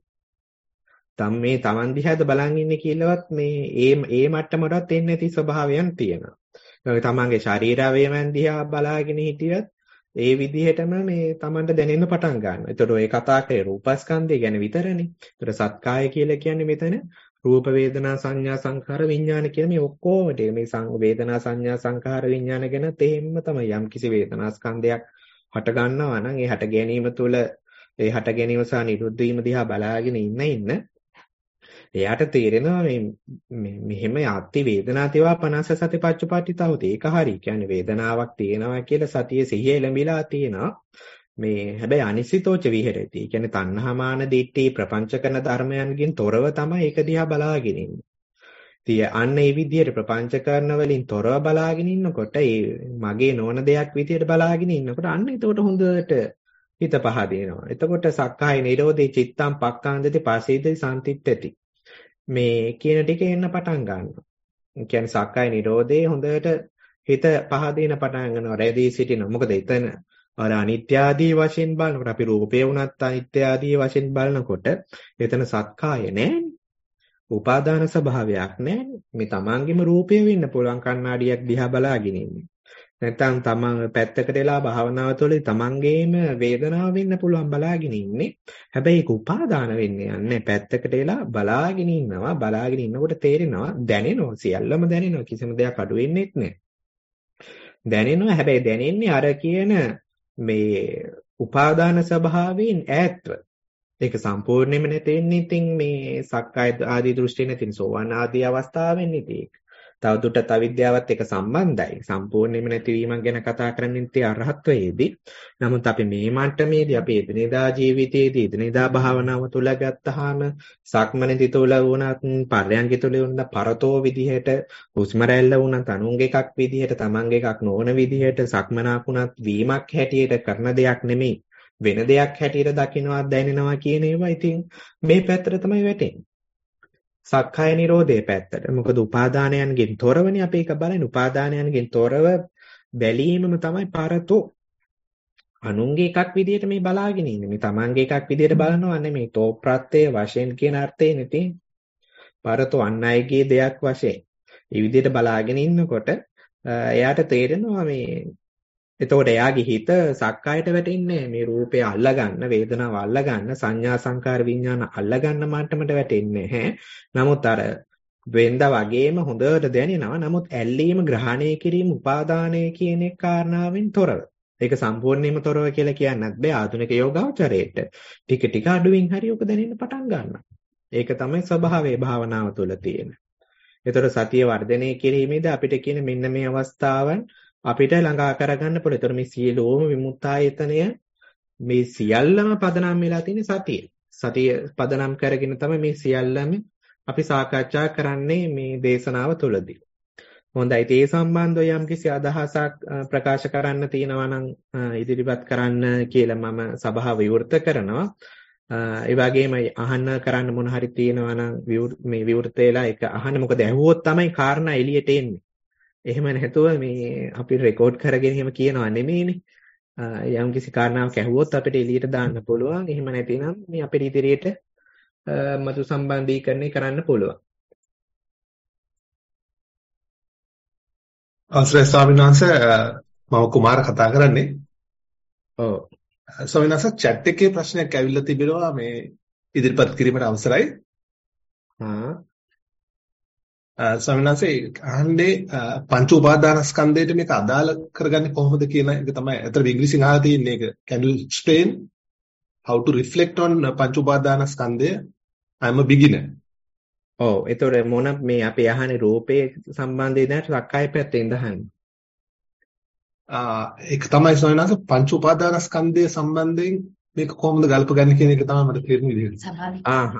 Speaker 1: මේ තමන් දිහාද බලන් ඉන්නේ කියලාවත් මේ ඒ මට්ටමටවත් එන්නේ නැති ස්වභාවයන් තියෙනවා. තමන්ගේ ශරීරාවයවයන් දිහා බලාගෙන හිටියත් ඒ විදිහටම මේ Tamanට දැනෙන්න පටන් ගන්නවා. ඒතකොට ඔය කතා කරේ රූපස්කන්ධය ගැන විතරනේ. ඒතකොට සත්කාය කියලා කියන්නේ මෙතන රූප වේදනා සංඥා සංඛාර විඥාන කියන මේ ඔක්කොම මේ වේදනා සංඥා සංඛාර විඥාන ගැන තේින්ම තමයි යම් කිසි වේදනා ස්කන්ධයක් හට ගන්නවා නම් ඒ හට ගැනීම තුළ ඒ හට ගැනීම සහ නිරුද්ධ වීම දිහා බලාගෙන ඉන්න එයාට තේරෙනවා මේ මෙහෙම යත්ති වේදනා තේවා 50 සති පච්චපට්ඨිතාවත ඒක හරි. කියන්නේ වේදනාවක් තියෙනවා කියලා සතියේ සිහිය එළඹිලා තියෙනවා. මේ හැබැයි අනිසිතෝච විහෙරති. කියන්නේ තණ්හාමාන දිට්ඨි ප්‍රපංච කරන ධර්මයන්ගෙන් තොරව තමයි ඒක දිහා බලාගෙන ඉන්නේ. ඉතින් අන්න ඒ විදිහට ප්‍රපංච කරන වලින් තොරව බලාගෙන ඉන්නකොට ඒ මගේ නොවන දෙයක් විදිහට බලාගෙන ඉන්නකොට අන්න එතකොට හොඳට හිත පහදිනවා. එතකොට සක්කාය නිරෝධේ චිත්තම් පක්ඛාන්දති පසීදති සම්තිත්‍ත්‍ති මේ කියන ටික එන්න පටන් ගන්නවා. ඒ කියන්නේ සක්කාය නිරෝධේ හොඳට හිත පහදින පටන් ගන්නවා. රැඳී සිටිනවා. මොකද එතන අර අනිත්‍ය ආදී වශයෙන් බලනකොට අපි රූපේ වුණත් අනිත්‍ය ආදී වශයෙන් බලනකොට එතන සක්කාය නෑනේ. උපාදාන ස්වභාවයක් නෑනේ. මේ තමන්ගේම රූපය වෙන්න පුළුවන් කණ්ණාඩියක් දිහා බලාගෙන ඉන්නේ. නැත්නම් තමන් පැත්තකට වෙලා භාවනාව තුළ තමන්ගේම වේදනාව වෙන්න පුළුවන් බලාගෙන ඉන්නේ. හැබැයි ඒක උපාදාන වෙන්නේ නැහැ. පැත්තකට වෙලා බලාගෙන ඉන්නවා. බලාගෙන ඉන්නකොට තේරෙනවා දැනෙනවා. සියල්ලම දැනෙනවා. කිසිම දෙයක් අඩු වෙන්නේත් නැහැ. දැනෙනවා. හැබැයි දැනෙන්නේ අර කියන මේ උපාදාන ස්වභාවයෙන් ඈත්ව. ඒක සම්පූර්ණයෙන්ම නැතෙන්නේ ඉතින් මේ සක්කාය ආදී දෘෂ්ටි නැතින සෝවාන් ආදී අවස්ථාවෙන් ඉතින් තවදුරටත් අවිද්‍යාවත් එක්ක සම්බන්ධයි. සම්පූර්ණයෙන්ම නැතිවීමක් ගැන කතා කරන්නේ ඉතින් අරහත්වයේදී. නමුත් අපි මේ මට්ටමේදී අපි එදිනෙදා ජීවිතයේදී එදිනෙදා භාවනාව තුල ගත්තාම සක්මනේදී තුල වුණත් පරයන්ක තුල වුණත් පරතෝ විදිහට හුස්ම රැල්ල වුණත් අනුන්ගේ එකක් විදිහට තමන්ගේ එකක් නොවන විදිහට සක්මනක් වුණත් වීමක් හැටියට කරන දෙයක් නෙමෙයි. වෙන දෙයක් හැටියට දකින්නවා දැනෙනවා කියන ඒවා ඉතින් මේ පැත්තට තමයි වැටෙන්නේ. සක්කාය නිරෝධයේ පැත්තට. මොකද උපාදානයන්ගෙන් තොරවනේ අපි ඒක බලන්නේ. උපාදානයන්ගෙන් තොරව බැලීමම තමයි පරතෝ. අනුන්ගේ එකක් විදියට මේ බලාගෙන ඉන්නේ. මේ තමන්ගේ එකක් විදියට බලනවා නෙමෙයි. තෝ ප්‍රත්‍යය වශයෙන් කියන අර්ථයෙන් ඉතින් පරතෝ අන් අයගේ දෙයක් වශයෙන්. මේ විදියට බලාගෙන ඉන්නකොට එයාට තේරෙනවා මේ එතකොට එයාගේ හිත සක්කායට වැටෙන්නේ මේ රූපය අල්ලගන්න, වේදනාව අල්ලගන්න, සංඥා සංකාර විඥාන අල්ලගන්න මට්ටමට වැටෙන්නේ නැහැ. නමුත් අර වෙන්ද වගේම හොඳට දැනෙනවා. නමුත් ඇල්ලීම, ග්‍රහණය කිරීම, උපාදානය කියන එක කාරණාවෙන් තොරව. ඒක සම්පූර්ණයෙන්ම තොරව කියලා කියන්නත් බෑ ආධුනික යෝගාවචරයට. ටික ටික අඩුවෙන් හරි ඔක දැනෙන්න පටන් ගන්නවා. ඒක තමයි ස්වභාවයේ භාවනාව තුළ තියෙන. ඒතර සතිය වර්ධනය කිරීමේදී අපිට කියන මෙන්න මේ අවස්ථාවන් අපිට ළඟා කරගන්න පුළුවන්. ඒතර මේ සියලුම විමුක්තායතනය මේ සියල්ලම පදනම් වෙලා තියෙන සතිය. සතිය පදනම් කරගෙන තමයි මේ සියල්ලම අපි සාකච්ඡා කරන්නේ මේ දේශනාව තුළදී. හොඳයි. ඒ සම්බන්ධව යම්කිසි අදහසක් ප්‍රකාශ කරන්න තියෙනවා නම් ඉදිරිපත් කරන්න කියලා මම සභාව විවෘත කරනවා. ඒ වගේම අහන්න කරන්න මොන හරි තියෙනවා නම් මේ විවෘත වෙලා ඒක අහන්න. මොකද ඇහුවොත් තමයි කාරණා එළියට එන්නේ. එහෙම නැතුව මේ අපි රෙකෝඩ් කරගෙන එහෙම කියනවා නෙමෙයිනේ. යම්කිසි කාරණාවක් ඇහුවොත් අපිට එළියට දාන්න පුළුවන්. එහෙම නැතිනම් මේ අපේ ඉදිරියට මතු සම්බන්ධීකරණය කරන්න පුළුවන්.
Speaker 3: අවසරයි ස්වාමීන් වහන්සේ මම කුමාර කතා කරන්නේ.
Speaker 1: ඔව්.
Speaker 3: ස්වාමීන් වහන්සේ chat එකේ ප්‍රශ්නයක් ඇවිල්ලා තිබෙනවා මේ ඉදිරිපත් කිරීමට අවසරයි. ස්වාමීන් වහන්සේ අහන්නේ පංච උපාදානස්කන්ධයට මේක අදාළ කරගන්නේ කොහොමද කියන එක තමයි. අතට ඉංග්‍රීසියෙන් අහලා තියෙන්නේ ඒක. Can you explain how to reflect on පංච උපාදානස්කන්ධය? I'm a beginner.
Speaker 1: ඔව්. ඒතොර මොන මේ අපි අහන්නේ රූපේ සම්බන්ධයෙන් සක්කාය පැත්තෙන් දහන්නේ.
Speaker 3: ඒක තමයි ස්වාමීන් වහන්සේ පංච උපාදානස්කන්ධය සම්බන්ධයෙන් මේක කොහොමද ගල්පගන්නේ කියන එක තමයි මට තේරෙන්නේ විදිහට.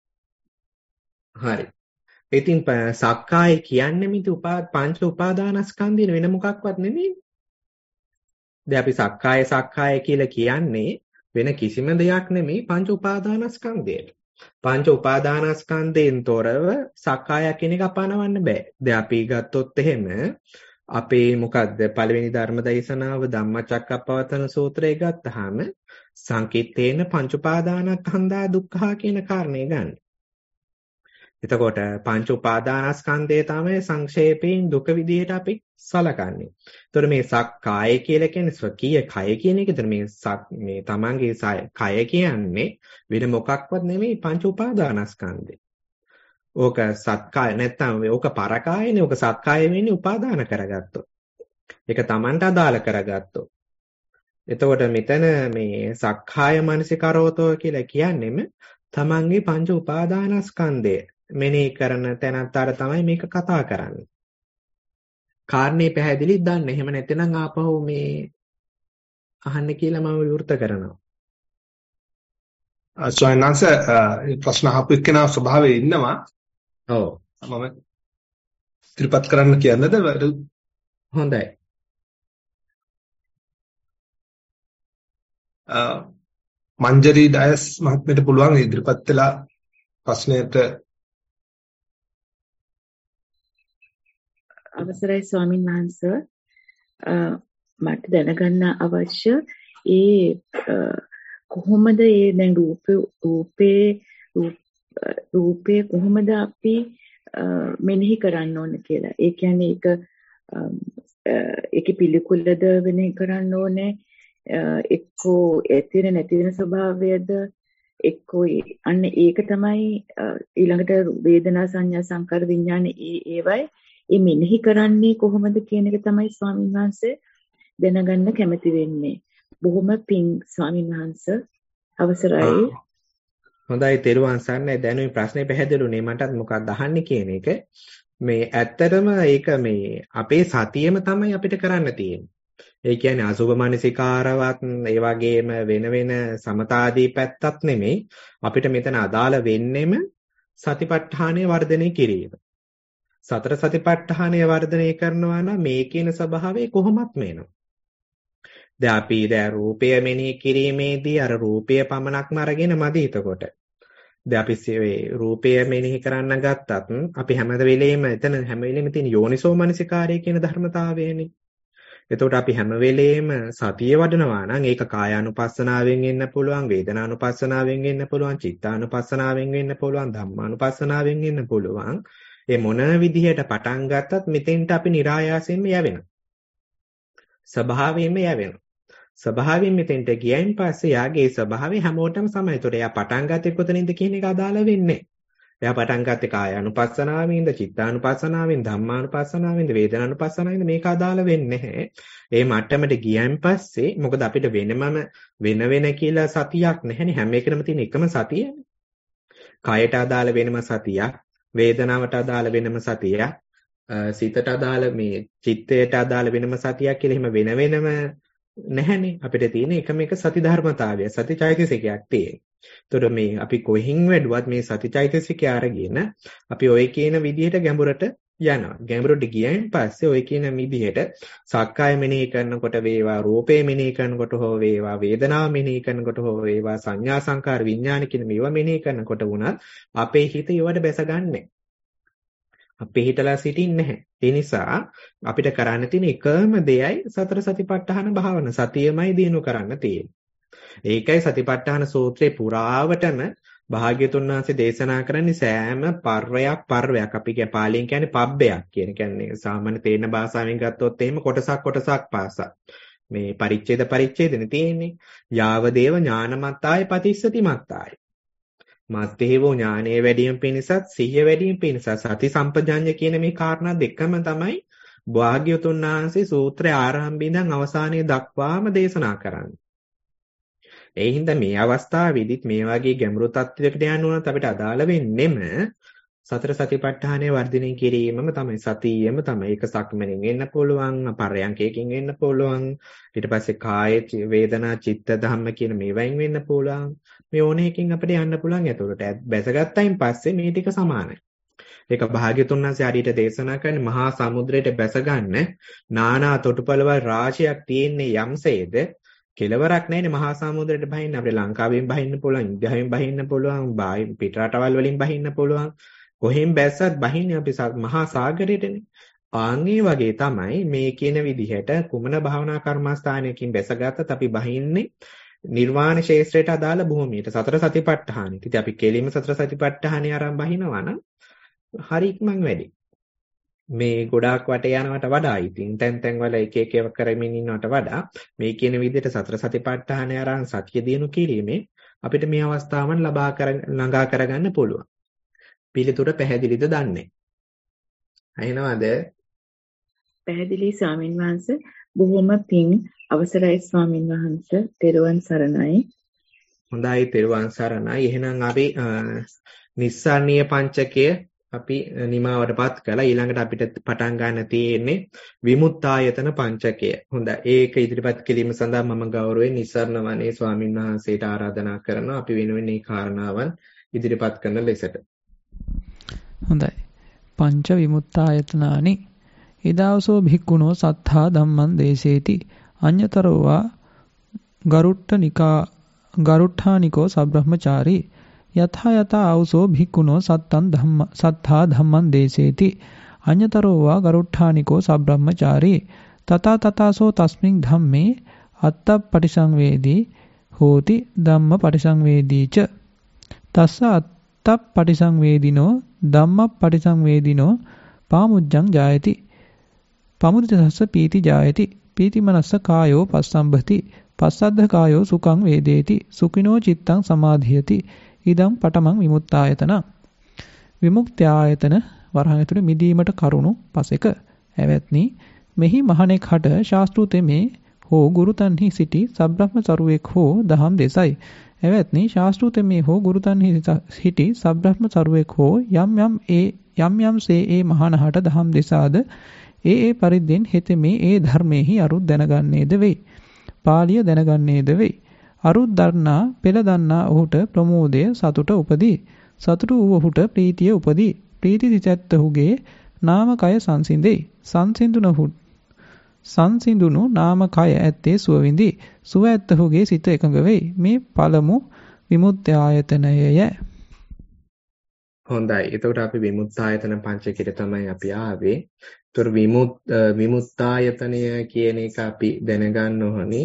Speaker 1: හරි. ඉතින් සක්කාය කියන්නේ මිත පංච උපාදානස්කන්ධය වෙන මොකක්වත් නෙමෙයි. දැන් අපි සක්කාය කියලා කියන්නේ වෙන කිසිම දෙයක් නෙමෙයි පංච උපාදානස්කන්ධයට. පංච උපාදානස්කන්ධයෙන් තොරව සක්කාය කියන එක අපනවන්න බෑ. දැන් අපි ගත්තොත් එහෙම අපේ මොකද්ද පළවෙනි ධර්ම දේශනාව ධම්මචක්කප්පවත්තන සූත්‍රය ගත්තාම සංකිට්ඨේන පංච උපාදානස්කන්ධා දුක්ඛා කියන කාරණේ ගන්න. එතකොට පංච උපාදානස්කන්ධය තමයි සංක්ෂේපයෙන් දුක විදිහට අපි සලකන්නේ. ඒතර මේ සක්කාය කියලා කියන්නේ ස්වකීය කය කියන එක. ඒතර මේ තමන්ගේ කය කියන්නේ වෙන මොකක්වත් නෙමෙයි පංච උපාදානස්කන්ධය. ඕක සත්කාය නැත්තම් ඕක පරකායනේ. ඕක සත්කාය වෙන්නේ උපාදාන කරගත්තොත්. ඒක තමන්ට අදාළ කරගත්තොත්. එතකොට මෙතන මේ සක්කාය මනසිකරෝතෝ කියලා කියන්නේම තමන්ගේ පංච උපාදානස්කන්ධය මෙනෙහි කරන තැනත් අර තමයි මේක කතා කරන්නේ. කාරණේ පැහැදිලි දන්න. එහෙම නැත්නම් ආපහු මේ අහන්න කියලා මම විවෘත කරනවා.
Speaker 3: ස්වාමීන් ප්‍රශ්න අහපු එක්කෙනා ස්වභාවයේ ඉන්නවා.
Speaker 1: ඔව්.
Speaker 3: මම ඉදිරිපත් කරන්න කියන්නද?
Speaker 1: හොඳයි.
Speaker 3: මංජරි ඩයස් මහත්මයට පුළුවන් ඉදිරිපත් වෙලා ප්‍රශ්නයට.
Speaker 4: අවසරයි ස්වාමීන් වහන්සේ, මට දැනගන්න අවශ්‍ය ඒ කොහොමද ඒ දැන් රූපේ කොහොමද අපි මෙනෙහි කරන්න ඕන කියලා. ඒ කියන්නේ ඒකේ පිළිකුලද වෙනෙහි කරන්න ඕනේ, එක්කෝ ඇති වෙන නැති වෙන ස්වභාවයද, එක්කෝ අන්න ඒක තමයි ඊළඟට වේදනා සංඥා සංකාර විඥාන ඒවයි ඒ මෙනෙහි කරන්නේ කොහොමද කියන එක තමයි ස්වාමීන් වහන්සේ දැනගන්න කැමති වෙන්නේ. බොහොම පිං ස්වාමීන් වහන්සේ, අවසරයි.
Speaker 1: හොඳයි, තෙරුවන් සරණයි. දැන් මේ ප්‍රශ්නේ පැහැදිලිුනේ මටත් මොකක්ද අහන්නේ කියන එක. මේ ඇත්තටම ඒක මේ අපේ සතියෙම තමයි අපිට කරන්න තියෙන්නේ. ඒ කියන්නේ අසුභ මනසිකාරවත් ඒ වගේම වෙන වෙන සමතාදී පැත්තක් නෙමෙයි. අපිට මෙතන අදාළ වෙන්නෙම සතිපට්ඨානය වර්ධනය කිරීම. සතර සතිපට්ඨානය වර්ධනය කරනවා නම් මේ කියන ස්වභාවය කොහොමත් මේනවා. දැන් අපි රූපය මෙනෙහි කිරීමේදී අර රූපය පමණක්ම අරගෙන මදි එතකොට. දැන් අපි රූපය මෙනෙහි කරන්න ගත්තත් අපි හැම වෙලෙම එතන හැම වෙලෙම තියෙන යෝනිසෝ මනසිකාරය කියන ධර්මතාවයනේ. එතකොට අපි හැම වෙලෙම සතිය වඩනවා නම් ඒක කායානුපස්සනාවෙන් වෙන්න පුළුවන්, වේදනානුපස්සනාවෙන් වෙන්න පුළුවන්, චිත්තානුපස්සනාවෙන් වෙන්න පුළුවන්, ධම්මානුපස්සනාවෙන් වෙන්න පුළුවන්. ඒ මොන විදිහට පටන් ගත්තත් මෙතෙන්ට අපි નિરાයාසයෙන්ම යවෙනවා. ස්වභාවයෙන්ම යවෙනවා. ස්වභාවයෙන් මෙතෙන්ට ගියයින් පස්සේ යාගේ ස්වභාවය හැමෝටම සමයි. ඒතකොට එයා පටන් ගත්තේ කොතනින්ද කියන එක අදාළ වෙන්නේ. එයා පටන් ගත්තේ කායානුපස්සනාවෙන්ද, චිත්තානුපස්සනාවෙන්ද, ධම්මානුපස්සනාවෙන්ද, වේදනානුපස්සනාවෙන්ද මේක අදාළ වෙන්නේ නැහැ. ඒ මට්ටමට ගියයින් පස්සේ මොකද අපිට වෙනමම වෙන කියලා සතියක් නැහැනේ. හැම එකනම තියෙන එකම සතියනේ. කායට අදාළ වෙනම සතියක්, වේදනාවට අදාළ වෙනම සතියක්, සිතට අදාළ මේ චිත්තයට අදාළ වෙනම සතියක් කියලා එහෙම වෙන වෙනම නැහැනේ. අපිට තියෙන එකම එක සති ධර්මතාවය, සති චෛතසිකයක් තියෙන්නේ. ඒතර මේ අපි කොහෙන් වැඩුවත් මේ සති චෛතසිකය අරගෙන අපි ඔය කියන විදිහට ගැඹුරට යනවා. ගැඹුරට ගියයින් පස්සේ ඔය කියන විදිහට සක්කාය මෙනෙහි කරනකොට වේවා, රූපේ මෙනෙහි කරනකොට හෝ වේවා, වේදනාව මෙනෙහි කරනකොට හෝ වේවා, සංඥා සංකාර විඥාන කියන මේවා මෙනෙහි කරනකොට වුණත් අපේ හිත ඒවට බැසගන්නේ. අපේ හිතලා සිටින්නේ නැහැ. ඒ නිසා අපිට කරන්න තියෙන එකම දෙයයි සතර සතිපට්ඨාන භාවන. සතියමයි දිනු කරන්න තියෙන්නේ. ඒකයි සතිපට්ඨාන සූත්‍රේ පුරාවටම භාග්‍යතුන් වහන්සේ දේශනා කරන්නේ සෑම පර්වයක් අපි කිය පාලියෙන් කියන්නේ පබ්බයක් කියන. කියන්නේ සාමාන්‍ය තේරෙන භාෂාවෙන් ගත්තොත් එහෙම කොටසක් පාසා. මේ පරිච්ඡේදනේ තියෙන්නේ. යාව දේව ඥානමත්තාය පතිස්සති මත්තාය. මත්තේවෝ ඥානයේ වැඩිම පිණිසත් සිහිය වැඩිම පිණිසත් සති සම්පජාඤ්ඤ කියන මේ කාරණා දෙකම තමයි භාග්‍යවතුන් වහන්සේ සූත්‍රයේ ආරම්භයේ ඉඳන් අවසානයේ දක්වාම දේශනා කරන්නේ. ඒ හින්දා මේ අවස්ථාවේදීත් මේ වගේ ගැඹුරු තත්වයකට යන්න උනත් අපිට අදාළ වෙන්නෙම සතර සතිපට්ඨානය වර්ධනය කිරීමම තමයි. සතියෙම තමයි. ඒක සක්මනෙන් වෙන්න පුළුවන්, පරයන්කයකින් වෙන්න පුළුවන්, ඊට පස්සේ කාය වේදනා චිත්ත ධම්ම කියන මේවායින් වෙන්න පුළුවන්. මේ ඕනේ එකකින් අපිට යන්න පුළුවන්. ඒතකොට බැසගත්තයින් පස්සේ මේ ටික සමානයි. ඒක භාග්‍යතුන් වහන්සේ ආදීට දේශනා කරන්නේ මහා සමුද්‍රයට බැසගන්න නානා තොටුපළවල් රාශියක් තියෙන්නේ යම්සේද කෙලවරක් නැහැනේ. මහා සමුද්‍රයට බහින්න අපිට ලංකාවෙන් බහින්න පුළුවන්, ඉන්දියාවෙන් බහින්න පුළුවන්, පිට රටවල් වලින් බහින්න පුළුවන්. කොහෙන් බැස්සත් බහින්නේ අපි මහා සාගරයටනේ. ආන්ගේ වගේ තමයි මේ කියන විදිහට කුමන භාවනා කර්මස්ථානයකින් බැසගත්තත් අපි බහින්නේ නිර්වාණ ශේෂ්ත්‍රයට අදාළ භූමියට, සතර සතිපට්ඨානෙ. ඉතින් අපි කෙලින්ම සතර සතිපට්ඨානෙ ආරම්භ බහිනවා නම් හරි ඉක්මන් වැඩි. මේ ගොඩාක් වටේ යනවට වඩා ඉතින් තැන් වල එක එක කරමින් ඉන්නවට වඩා මේ කියන විදිහට සතර සතිපට්ඨානය ආරම්භ සතිය දිනු කිරීමේ අපිට මේ අවස්ථාවන් ළඟා කරගන්න පුළුවන්. පිළිතුර පැහැදිලිද දන්නේ? අහිනවද?
Speaker 4: පැහැදිලි ස්වාමින් වහන්සේ. බොහොම පිං. අවසරයි ස්වාමින් වහන්සේ. තෙරුවන් සරණයි.
Speaker 1: හොඳයි, තෙරුවන් සරණයි. එහෙනම් අපි නිස්සාරණීය පංචකය අපි නිමාවටපත් කළා. ඊළඟට අපිට පටන් ගන්න තියෙන්නේ විමුක්තායතන පංචකය. හොඳයි. ඒක ඉදිරිපත් කිරීම සඳහා මම ගෞරවයෙන් නිස්සාරණ වනේ ස්වාමින් වහන්සේට ආරාධනා කරනවා. අපි වෙනුවෙන් මේ කාරණාවන් ඉදිරිපත් කරන ලෙසට.
Speaker 2: හොඳයි. පංච විමුක්තායතනානි ඉදාවසෝ භික්ඛුනෝ සත්තා ධම්මං දේශේති අඤ්‍යතරෝවා ගරුට්ඨානිකෝ සබ්‍රහ්මචාරී යථා යථා ආවසෝ භික්ඛුනෝ සත්තා ධම්මං දේශේති අඤ්‍යතරෝවා ගරුට්ඨානිකෝ සබ්‍රහ්මචාරී තථා තථාසෝ තස්මින් ධම්මේ අත්තප් පටිසංවේදී හෝති ධම්ම පටිසංවේදීච. තස්ස අත්තප් පටිසංවේදිනෝ ධම්ම පටිසංවේදිනෝ පාමුජ්ජං ජායති. පමුදිතස්ස පීති ජායති. පීතිමනස්ස කායෝ පස්සම්භති. පස්සද්ධ කායෝ සුඛං වේදේති. සුඛිනෝ චිත්තං සමාධියති. ඉදං පඨමං විමුක්තායතන. විමුක්ත්‍යායතන වරහන් ඇතුළේ මිදීමට කරුණු පසෙක. ඇවැත්නි මෙහි මහණෙක් හට ශාස්ත්‍රූතෙමේ හෝ ගුරුතන්හි සිටි සබ්‍රහ්ම සරුවෙක් හෝ දහම් දෙසයි. ඇවැත්නි ශාස්ත්‍රූතෙමේ හෝ ගුරුතන්හි සිටි සබ්‍රහ්ම සරුවෙක් හෝ යම් සේ ඒ මහණහට දහම් දෙසාද ඒ පරිද්දෙන් හෙතෙමේ ඒ ධර්මයේහි අරුත් දැනගන්නේද වෙයි. පාලිය දැනගන්නේද වෙයි. අරුත් දන්නා පෙළ දන්නා ඔහුට ප්‍රමෝදය සතුට උපදී. සතුට වූ ඔහුට ප්‍රීතිය උපදී. ප්‍රීති සිතැත්තහුගේ නාමකය සංසිඳෙයි. සංසිඳුණු නාමකය ඇත්තේ සුව විඳී. සුව ඇත්තහුගේ සිත එකඟ වෙයි. මේ පළමු විමුක්ත්‍යායතනයය.
Speaker 1: හොඳයි. එතකොට අපි විමුක්තායතන පංචකයට තමයි අපි ආවේ. ඒතර විමුක්තායතනය කියන එක අපි දැනගන්න ඕනේ.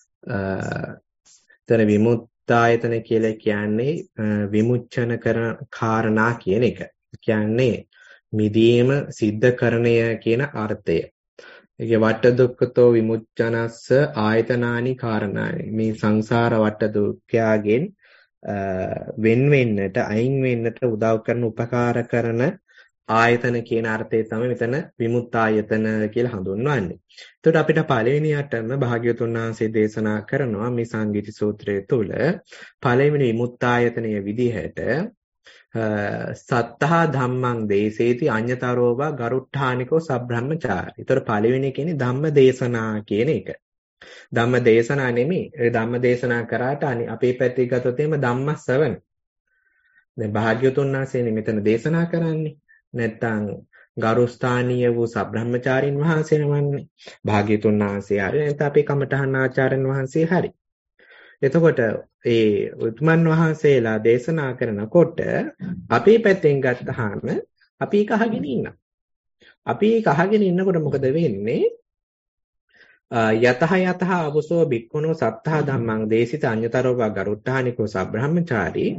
Speaker 1: ඒතර විමුක්තායතන කියලා කියන්නේ විමුච්ඡන කරන කාරණා කියන එක. කියන්නේ මිදීම සිද්ධකරණය කියන අර්ථය. ඒකේ වට්ට දුක්ඛතෝ විමුච්ඡනස්ස ආයතනානි කාරණානි. මේ සංසාර වට්ට දුක්ඛයන්ගෙන් වෙන් වෙන්නට අයින් වෙන්නට උදව් කරන උපකාර කරන ආයතන කියන අර්ථය තමයි මෙතන විමුක්තායතන කියලා හඳුන්වන්නේ. එතකොට අපිට පළවෙනියටම භාග්‍යවතුන් වහන්සේ දේශනා කරනවා මේ සංගීති සූත්‍රය තුළ පළවෙනි විමුක්තායතනය විදිහට සත්තහා ධම්මං දේසේති අඤ්ඤතරෝවා ගරුට්ඨානිකෝ සබ්‍රහ්මචාරී. ඒතර පළවෙනි කියන්නේ ධම්ම දේශනා කියන එක. ධම්ම දේශනා නෙමෙයි. ඒ ධම්ම දේශනා කරාට අපේ පැත්තේ ගත්තොත් එහෙම ධම්ම ශ්‍රවණ. දැන් භාග්‍යවතුන් වහන්සේනේ මෙතන දේශනා කරන්නේ. නැත්තම් ගරුස්ථානීය වූ සබ්‍රහ්මචාරින් වහන්සේ නමන්නේ. භාග්‍යවතුන් වහන්සේ හරි නැත්නම් අපේ කමඨහන් ආචාර්යන් වහන්සේ හරි. එතකොට ඒ උතුමන් වහන්සේලා දේශනා කරනකොට අපේ පැත්තෙන් ගත්තාම අපි ඒක අහගෙන ඉන්නවා. අපි ඒක අහගෙන ඉන්නකොට මොකද වෙන්නේ? යතහ අවසෝ බික්ඛුනෝ සත්තහ ධම්මං දේසිත අඤ්ඤතරෝව ගරුට්ඨානිකෝ සබ්‍රහ්මචාරී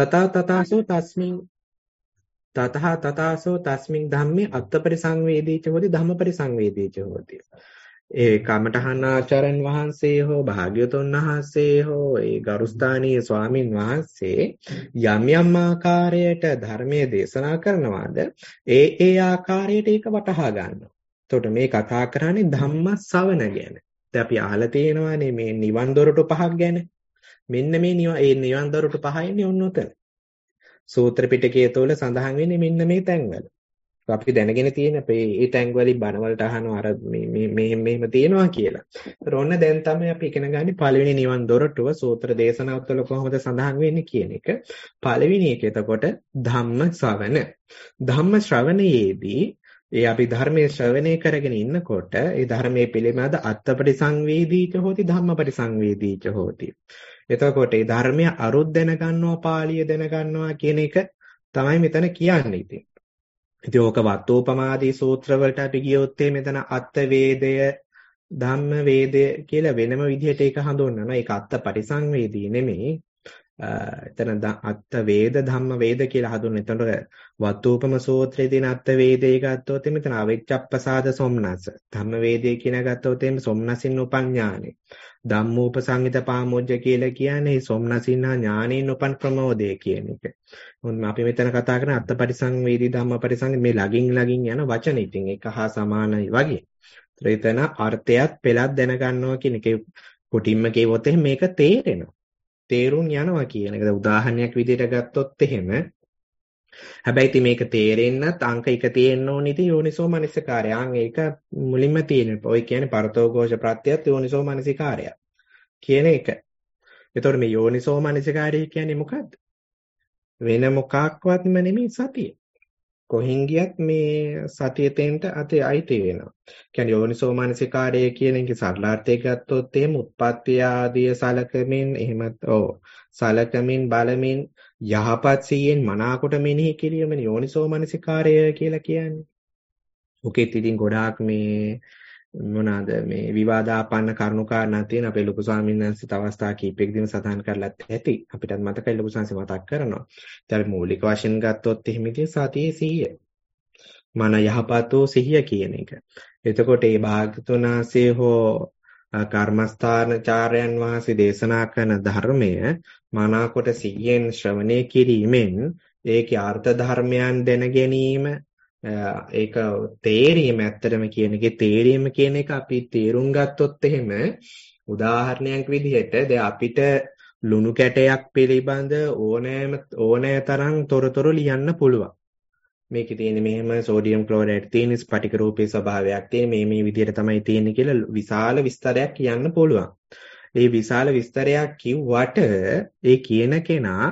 Speaker 1: තතහාසෝ තස්මින් ධම්මේ අත්තපරිසංවේදීච හොති ධම්මපරිසංවේදීච හොති. ඒ කමඨහන් ආචාර්යන් වහන්සේ හෝ භාග්‍යවතුන් වහන්සේ හෝ ඒ ගරුස්ථානීය ස්වාමින් වහන්සේ යම් යම් ආකාරයට ධර්මයේ දේශනා කරනවාද ඒ ආකාරයට ඒක වටහා ගන්නවා. එතකොට මේ කතා කරන්නේ ධම්ම ශ්‍රවණ ගැන. දැන් අපි අහලා තියෙනවානේ මේ නිවන් දොරටු පහක් ගැන. මෙන්න මේ නිවන් දොරටු පහ ඉන්නේ ඔන්න ඔතන. සූත්‍ර පිටකයේ තුල සඳහන් වෙන්නේ මෙන්න මේ තැන්වල. අපි දැනගෙන තියෙන මේ තැන්වලින් බණවලට අහනවා අර මෙහෙම තියෙනවා කියලා. ඒතර ඔන්න දැන් තමයි අපි ඉගෙන ගන්නේ පළවෙනි නිවන් දොරටුව සූත්‍ර දේශනාව තුළ කොහොමද සඳහන් වෙන්නේ කියන එක. පළවෙනි එක එතකොට ධම්ම ශ්‍රවණ. ධම්ම ශ්‍රවණයේදී අපි ධර්මයේ ශ්‍රවණය කරගෙන ඉන්නකොට ඒ ධර්මයේ පිළිමද අත්තපටිසංවේදීච හෝති ධම්මපටිසංවේදීච හෝති. එතකොට ඒ ධර්මය අරුත් දැනගන්නවා පාළිය දැනගන්නවා කියන එක තමයි මෙතන කියන්නේ ඉතින්. ඉතින් ඕක වත්තෝපමාදී සූත්‍රවලට අපි ගියොත් මෙතන අත්ත වේදය ධම්ම වේදය කියලා වෙනම විදිහට ඒක හඳුන්වනවා. ඒක අත්තපටිසංවේදී නෙමෙයි. එතන අත්ත වේද ධම්ම වේද කියලා හඳුන්වන. එතකොට වත්තෝපම සූත්‍රයේ තියෙන අත්ත වේදේ ගත්තොත් මෙතන අවිච්ඡප්පසාද සොම්නස. ධම්ම වේදේ කියන ගත්තොත් එimhe සොම්නසින් උපන් ඥානෙ. ධම්මෝපසංගිත පාමොජ්ජ කියලා කියන්නේ සොම්නසින් ඥානෙන් උපන් ප්‍රමෝදය කියන එක. මොකද අපි මෙතන කතා කරන අත්පටිසංවේදී ධම්මපටිසංවේදී මේ ළඟින් යන වචන ඉතින් ඒක හා සමානයි වගේ. ඒතන අර්ථයත් පෙළක් දැනගන්නවා කියන එක කොටින්ම කියවොත් එහෙනම් මේක තේරෙනවා. තේරුම් යනවා කියන එක. උදාහරණයක් විදිහට ගත්තොත් එහෙම හැබැයි ඉතින් මේක තේරෙන්නත් අංක 1 තියෙන්න ඕනේ ඉතින් යෝනිසෝ මනසිකාරය. ඒක මුලින්ම තියෙනවා. ඔය කියන්නේ පරතෝഘോഷ ප්‍රත්‍යයත් යෝනිසෝ මනසිකාරය කියන එක. එතකොට මේ යෝනිසෝ මනසිකාරය කියන්නේ මොකද්ද? වෙන මොකක්වත්ම නෙමෙයි සතිය. කොහෙන් ගියත් මේ සතිය තෙන්ට අතේ අයිති වෙනවා. කියන්නේ යෝනිසෝ මනසිකාරය කියන එකේ සරලාර්ථය ගත්තොත් එහෙම උත්පත්ති ආදී සලකමින් එහෙමත් සලකමින් බලමින් යහපත් සිහියෙන් මනාකොට මෙනෙහි කිරීමනේ යෝනිසෝ මනසිකාරය කියලා කියන්නේ. ඔකෙත් ඉතින් ගොඩාක් මේ මොනවාද මේ විවාදාපන්න කරුණු කාරණා තියෙන අපේ ලොකු ස්වාමීන් වහන්සේත් අවස්ථා කීපයකදීම සඳහන් කරලත් ඇති. අපිටත් මතකයි ලොකු ස්වාමීන් වහන්සේ මතක් කරනවා. ඉතින් මූලික වශයෙන් ගත්තොත් එහෙම ඉතින් සතියේ සිහිය. මන යහපතෝ සිහිය කියන එක. එතකොට මේ භාග්‍යවතුන් වහන්සේ හෝ කර්මස්ථානචාර්යයන් වහන්සේ දේශනා කරන ධර්මය මනාකොට සිහියෙන් ශ්‍රවණය කිරීමෙන් ඒකේ අර්ථ ධර්මයන් දැන ගැනීම ඒක තේරීම ඇත්තටම කියන එකේ තේරීම කියන එක අපි තේරුම් ගත්තොත් එහෙම උදාහරණයක් විදිහට දැන් අපිට ලුණු කැටයක් පිළිබඳ ඕනෑ තරම් තොරතුරු ලියන්න පුළුවන්. මේකේ තියෙන මෙහෙම සෝඩියම් ක්ලෝරයිඩ් තියෙන ස්පටික රූපී ස්වභාවයක් තියෙන මේ විදිහට තමයි තියෙන්නේ කියලා විශාල විස්තරයක් කියන්න පුළුවන්. ඒ විශාල විස්තරයක් කිව්වට ඒ කියන කෙනා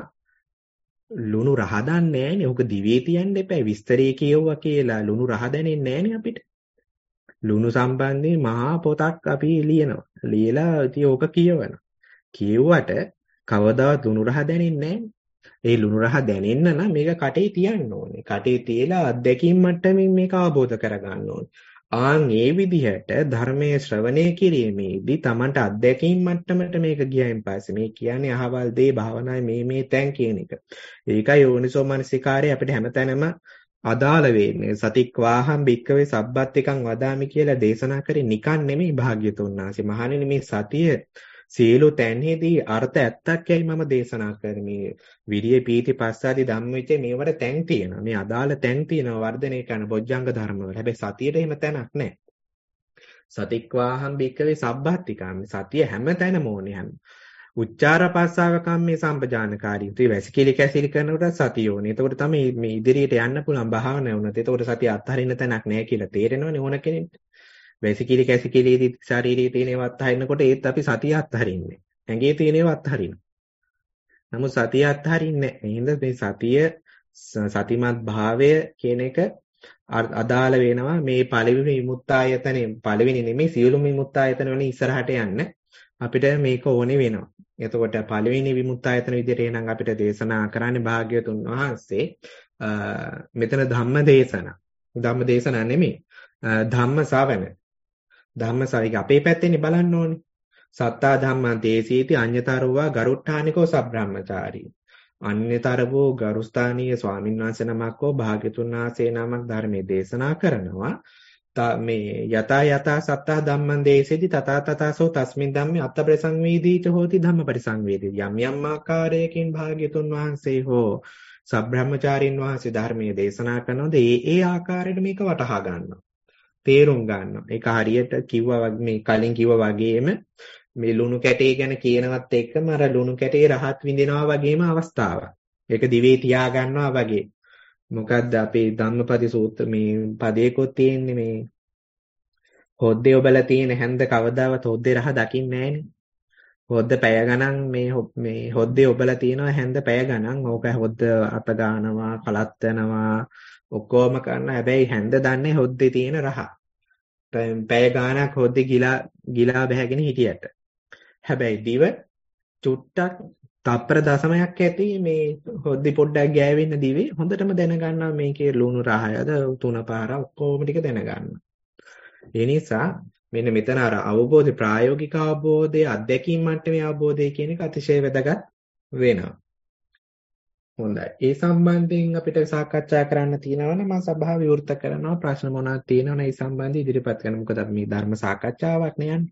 Speaker 1: ලුණු රහ දන්නේ නැහනේ. ඔක දිවේ තියන්න එපා. විස්තරේ කියවුවා කියලා ලුණු රහ දැනෙන්නේ නැහනේ අපිට. ලුණු සම්බන්ධයෙන් මහා පොතක් අපි ලියනවා. ලියලා ඉතින් ඕක කියවනවා. කියුවට කවදාවත් ලුණු රහ දැනෙන්නේ නැහනේ. ඒ ලුණු රහ දැනෙන්න නම් මේක කටේ තියන්න ඕනේ. කටේ තියලා අත්දැකීම් මට්ටමින් මේක අවබෝධ කරගන්න ඕනේ. ඒ විදිහට ධර්මයේ ශ්‍රවණය කිරීමේදී Tamanට අත්දැකීම් මට්ටමට මේක ගියයින් පස්සේ මේ කියන්නේ අහවල් දේ භාවනාවේ මේ තැන් කියන එක. ඒකයි යෝනිසෝ මනසිකාරය අපිට හැමතැනම අදාළ වෙන්නේ. සතික්වාහම් භික්කවේ සබ්බත්තිකං වදාමි කියලා දේශනා කරේ නිකන් නෙමෙයි භාග්‍යතුන් වහන්සේ. මහණෙනි මේ සතිය සියලු තැන්හිදී අර්ථ ඇත්තක් යයි මම දේශනා කරන්නේ. මේ විරිය පීති පස්සාදී ධම්මවිචේ මේවට තැන් තියෙනවා. මේ අදාළ තැන් තියෙනවා වර්ධනය කරන බොජ්ජංග ධර්මවල. හැබැයි සතියට එහෙම තැනක් නැහැ. සතික්වාහම් භික්කවේ සබ්බත්තිකං. සතිය හැමතැනම ඕනේ හැම. උච්චාර පස්සාව කම්මේ සම්පජානකාරී. ඒ වැසිකිලි කැසිලි කරනකොට සතිය ඕනේ. එතකොට තමයි මේ ඉදිරියට යන්න පුළුවන් භාවනාව වුණත්. එතකොට සතිය අත්හරින්න තැනක් නැහැ කියලා තේරෙනවනේ ඕන කෙනෙක්ට. වැසිකිලි කැසිකිලිදී ශරීරයේ තියෙන ඒවා අත්හරිනකොට ඒත් අපි සතිය අත්හරින්නේ. ඇඟේ තියෙන ඒවා අත්හරිනවා. නමුත් සතිය අත්හරින්නේ නැහැ. එහෙනම් මේ සතිය සතිමත් භාවය කියන එක අදාළ වෙනවා මේ පළවෙනි විමුක්තායතනෙ පළවෙනි නෙමෙයි සියලුම විමුක්තායතන වලින් ඉස්සරහට යන්න අපිට මේක ඕනේ වෙනවා. එතකොට පළවෙනි විමුක්තායතන විදිහට එහෙනම් අපිට දේශනා කරන්නේ භාග්‍යවතුන් වහන්සේ මෙතන ධම්ම දේශනා නෙමෙයි ධම්ම ශ්‍රවණ. ධම්ම ශ්‍රවික අපේ පැත්තේනේ බලන්න ඕනේ. සත්තා ධම්මං දේසීති අඤ්ඤතරෝවා ගරුට්ඨානිකෝ සබ්‍රාහ්මචාරී. අන්‍යතරවෝ ගරුස්ථානීය ස්වාමීන් වහන්සේ නමක් හෝ භාග්‍යතුන් වහන්සේ නමක් ධර්මයේ දේශනා කරනවා. මේ යතා යතා සත්තා ධම්මං දේසීති තථා තථාසෝ තස්මින් ධම්මේ අත්ථ ප්‍රසංවේදීච හෝති ධම්ම පරිසංවේදී. යම් යම් ආකාරයකින් භාග්‍යතුන් වහන්සේ හෝ සබ්‍රාහ්මචාරීන් වහන්සේ ධර්මයේ දේශනා කරනවාද ඒ ආකාරයට මේක වටහා ගන්නවා. තේරුම් ගන්නවා. ඒක හරියට කිව්වා මේ කලින් කිව්වා වගේම මේ ලුණු කැටේ ගැන කියනවත් එක්කම අර ලුණු කැටේ රහත් විඳිනවා වගේම අවස්ථාවක්. ඒක දිවේ තියා ගන්නවා වගේ. මොකද්ද අපේ ධම්මපදි සූත්‍ර මේ පදයකොත් තියෙන්නේ මේ හොද්දේ ඔබලා තියෙන හැන්ද කවදාවත් හොද්දේ රහ දකින්නේ නැහනේ. හොද්ද පැය ගණන් මේ හොද්දේ ඔබලා තියෙනවා හැන්ද පැය ගණන්. ඕක හොද්ද අත ගන්නවා, කලත් යනවා, ඔක්කොම කරනවා. හැබැයි හැන්ද දන්නේ හොද්දේ තියෙන රහ. පැය ගාණක් හොද්දේ ගිලා බැහැගෙන හිටියට. හැබැයි දිව චුට්ටක් තප්පර දශමයක් ඇති මේ හොද්දි පොඩ්ඩක් ගෑවෙන්න දිවේ හොඳටම දැනගන්නවා මේකේ ලුණු රහයද තුන පාර ඔක්කොම ටික දැනගන්නවා. ඒ නිසා මෙන්න මෙතන අර අවබෝධ ප්‍රායෝගික අවබෝධය අධ්‍යක්ීම් මට්ටමේ අවබෝධය කියන එක අතිශය වැදගත් වෙනවා. හොඳයි. ඒ සම්බන්ධයෙන් අපිට සාකච්ඡා කරන්න තියෙනවනේ මම සභාව විවෘත කරනවා ප්‍රශ්න මොනවද තියෙනවනේ ඒ සම්බන්ධයෙන් ඉදිරිපත් කරන්න. මොකද අපි මේ ධර්ම සාකච්ඡාවක් නේ යන්නේ.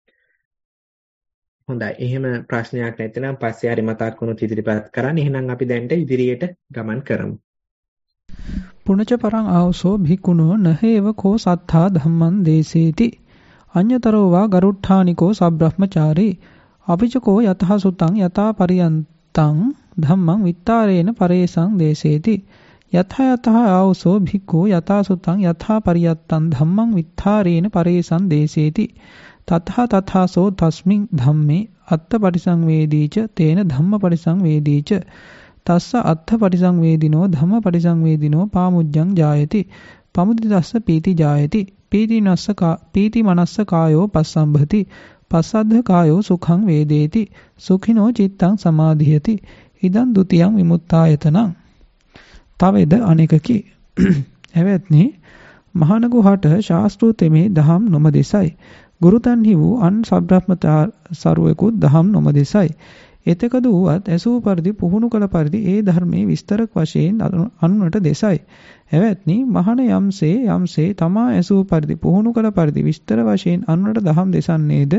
Speaker 1: හොඳයි. එහෙම ප්‍රශ්නයක් නැත්නම් පස්සේ හරි මතක් වුණොත් ඉදිරිපත් කරන්න. එහෙනම් අපි දැන්ට ඉදිරියට ගමන් කරමු.
Speaker 2: පුනච පරං ආවසෝ භික්ඛුනෝ නහේව කෝ සත්තා ධම්මං දේසේති අඤ්ඤතරෝ වා ගරුට්ඨානිකෝ සබ්‍රහ්මචාරී අපිචකෝ යතහ සුතං යතා පරියන්තං ධම්මං විත්තාරේන පරේසං දේසේති යතහ යතහ ආවසෝ භික්ඛු යතා සුතං යතා පරියත්තං ධම්මං විත්තාරේන පරේසං දේසේති තතහ තථාසෝ තස්මින් ධම්මේ අත්ථ පරිසංවේදීච තේන ධම්ම පරිසංවේදීච තස්ස අත්ථ පරිසංවේදිනෝ ධම්ම පරිසංවේදිනෝ පාමුජ්ජං ජායති පමුදිතස්ස පීති ජායති පීති මනස්ස කායෝ පස්සම්භති පස්සද්ධ කායෝ සුඛං වේදේති සුඛිනෝ චිත්තං සමාධියති ඉදං ဒ ුතියං විමුක්තායතනං. තවද අනෙකකි. එවත්නි මහණකු හට ශාස්ත්‍රූතෙමේ දහම් නොමදෙසයි. ගුරුතන්හි වූ අන් සබ්‍රහ්මචාර සරුවෙකුත් දහම් නොමදෙසයි. එතකද වුවත් ඇසූ පරිදි පුහුණු කළ පරිදි ඒ ධර්මයේ විස්තර වශයෙන් අනුනට දෙසයි. එවැත්නි මහණ යම්සේ තමා ඇසූ පරිදි පුහුණු කළ පරිදි විස්තර වශයෙන් අනුනට දහම් දෙසන්නේද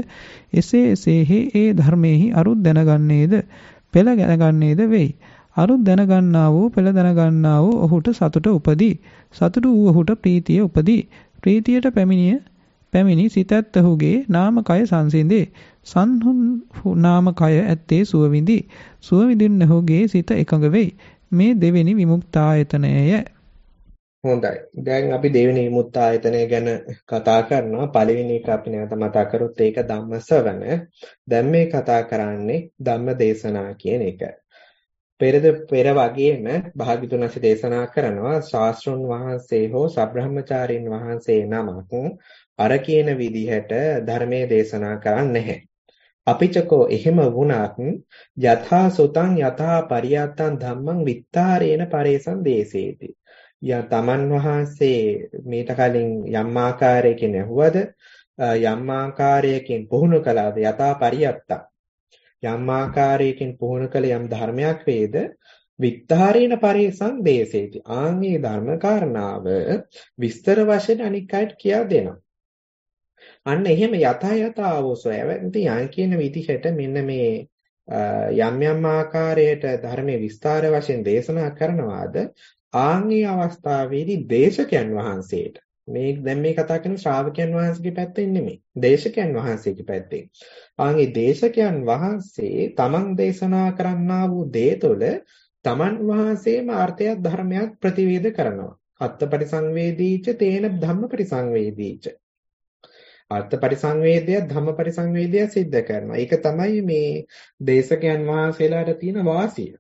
Speaker 2: එසේහි ඒ ධර්මයේහි අරුත් දැනගන්නේද පෙළ දැනගන්නේද වෙයි. අරුත් දැනගන්නා වූ පෙළ දැනගන්නා වූ ඔහුට සතුට උපදී. සතුට වූ ඔහුට ප්‍රීතිය උපදී. ප්‍රීතියට පැමිණි සිතත් ඔහුගේ නාමකය සංසිඳේ. සංහුන් නාමකය ඇත්තේ සුව විඳි. සුව විඳින්න ඔහුගේ සිත එකඟ වෙයි. මේ දෙවෙනි විමුක්තායතනයය.
Speaker 1: හොඳයි. දැන් අපි දෙවෙනි විමුක්තායතනය ගැන කතා කරනවා. පළවෙනි එක අපි නැවත මතක් කරොත් ඒක ධම්මසවන. දැන් මේ කතා කරන්නේ ධම්ම දේශනා කියන එක. පෙර වගේම භාග්‍යවතුන් වහන්සේ දේශනා කරනවා ශාස්ත්‍රඥ වහන්සේ හෝ සබ්‍රහ්මචාරීන් වහන්සේ නමක් අර කියන විදිහට ධර්මයේ දේශනා කරන්නේ නැහැ. අපිචකෝ එහෙම වුණත් යථා සුතං යථා පරියත්තං ධම්මං විත්තාරේන පරේසං දේසේති. තමන් වහන්සේ මීට කලින් යම් ආකාරයකින් ඇහුවද යම් ආකාරයකින් පුහුණු කළාද යථා පරියත්තං යම් ආකාරයකින් පුහුණු කළ යම් ධර්මයක් වේද විත්තාරේන පරේසං දේසේති. ආන්ගේ ධර්ම කාරණාව විස්තර වශයෙන් අනික් අයට කියා දෙනවා. අන්න එහෙම යථායතාවෝසෝ ඇවැන්ති යන් කියන විදිහට මෙන්න මේ යම් ආකාරයට ධර්මයේ විස්තර වශයෙන් දේශනා කරනවාද ආන්ගේ අවස්ථාවේදී දේශකයන් වහන්සේට දැන් මේ කතා කරන ශ්‍රාවකයන් වහන්සේගේ පැත්තෙන් නෙමෙයි දේශකයන් වහන්සේගේ පැත්තෙන්. ආන්ගේ දේශකයන් වහන්සේ තමන් දේශනා කරන්නා වූ දේ තුළ තමන් වහන්සේම අර්ථයක් ධර්මයක් ප්‍රතිවේද කරනවා. අත්ථ පරිසංවේදීච තේන ධම්ම පරිසංවේදීච. අර්ථ පරිසංවේදය ධම්ම පරිසංවේදය සිද්ධ කරනවා. ඒක තමයි මේ දේශකයන් වහන්සේලාට තියෙන වාසිය.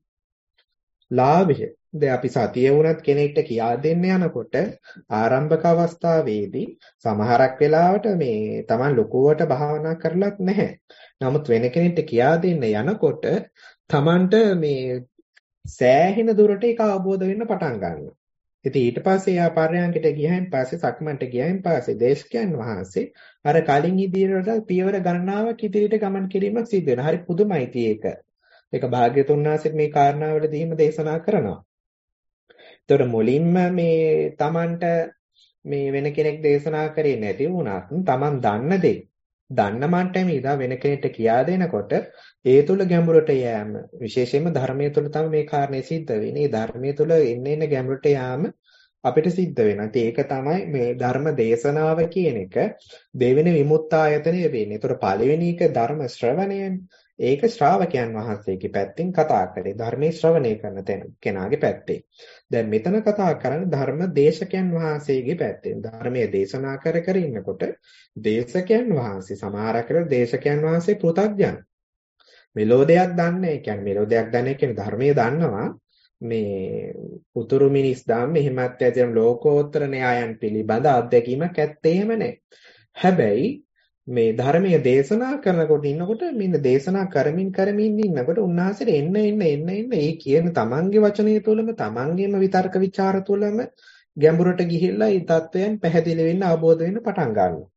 Speaker 1: ලාභය. දැන් අපි සතිය වුණත් කෙනෙක්ට කියා දෙන්න යනකොට ආරම්භක අවස්ථාවේදී සමහරක් වෙලාවට මේ Taman ලොකුවට භාවනා කරලත් නැහැ. නමුත් වෙන කෙනෙක්ට කියා දෙන්න යනකොට Tamanට මේ සෑහෙන දුරට ඒක අවබෝධ වෙන්න පටන් ගන්නවා. ඉතින් ඊට පස්සේ යා පර්යංකයට ගියයින් පස්සේ සක්මන්ට ගියයින් පස්සේ දේශකයන් වහන්සේ අර කලින් ඉදිරියට පියවර ගණනාවක් ඉදිරියට ගමන් කිරීමක් සිද්ධ වෙනවා. හරි පුදුමයි ඒක. ඒක භාග්‍යතුන් වහන්සේ මේ කාරණාවලදීම දේශනා කරනවා. ඒතර මුලින්ම මේ Tamanට මේ වෙන කෙනෙක් දේශනා කරේ නැති වුණත් Taman දන්න දේ දන්න මට්ටමේ ඉඳලා වෙන කෙනෙක්ට කියා දෙනකොට ඒ තුල ගැඹුරට යෑම විශේෂයෙන්ම ධර්මයේ තුල තමයි මේ කාරණේ සිද්ධ වෙන්නේ. ධර්මයේ තුල එන්න ගැඹුරට යාම අපිට සිද්ධ වෙනවා. ඒක තමයි මේ ධර්ම දේශනාව කියන එක දෙවෙනි විමුක්තායතනය වෙන්නේ. ඒතර පළවෙනි එක ධර්ම ශ්‍රවණයනේ. ඒක ශ්‍රාවකයන් වහන්සේගේ පැත්තෙන් කතා කරේ ධර්මයේ ශ්‍රවණය කරන කෙනාගේ පැත්තේ. දැන් මෙතන කතා කරන්නේ ධර්ම දේශකයන් වහන්සේගේ පැත්තෙන්. ධර්මයේ දේශනා කර ඉන්නකොට දේශකයන් වහන්සේ සමහරක් වෙලාවට දේශකයන් වහන්සේ පෘථග්ජන. මෙලෝදයක් දන්නේ. ඒ කියන්නේ මෙලෝදයක් දන්නේ කියන්නේ ධර්මයේ දන්නවා. මේ උතුරු මිනිස් ධම්ම එහෙමත් ඇතිනම් ලෝකෝත්තර න්‍යායන් පිළිබඳ අත්දැකීමක් ඇත්තේම නැහැ. හැබැයි මේ ධර්මයේ දේශනා කරනකොට ඉන්නකොට මෙන්න දේශනා කරමින් ඉන්නකොට උන්වහන්සේට එන්න ඒ කියන තමන්ගේ වචනය තුළම තමන්ගේම විතර්ක ਵਿਚාර තුළම ගැඹුරට ගිහිල්ලා ඒ தත්වයන් පැහැදිලි වෙන්න අවබෝධ වෙන්න පටන් ගන්නවා.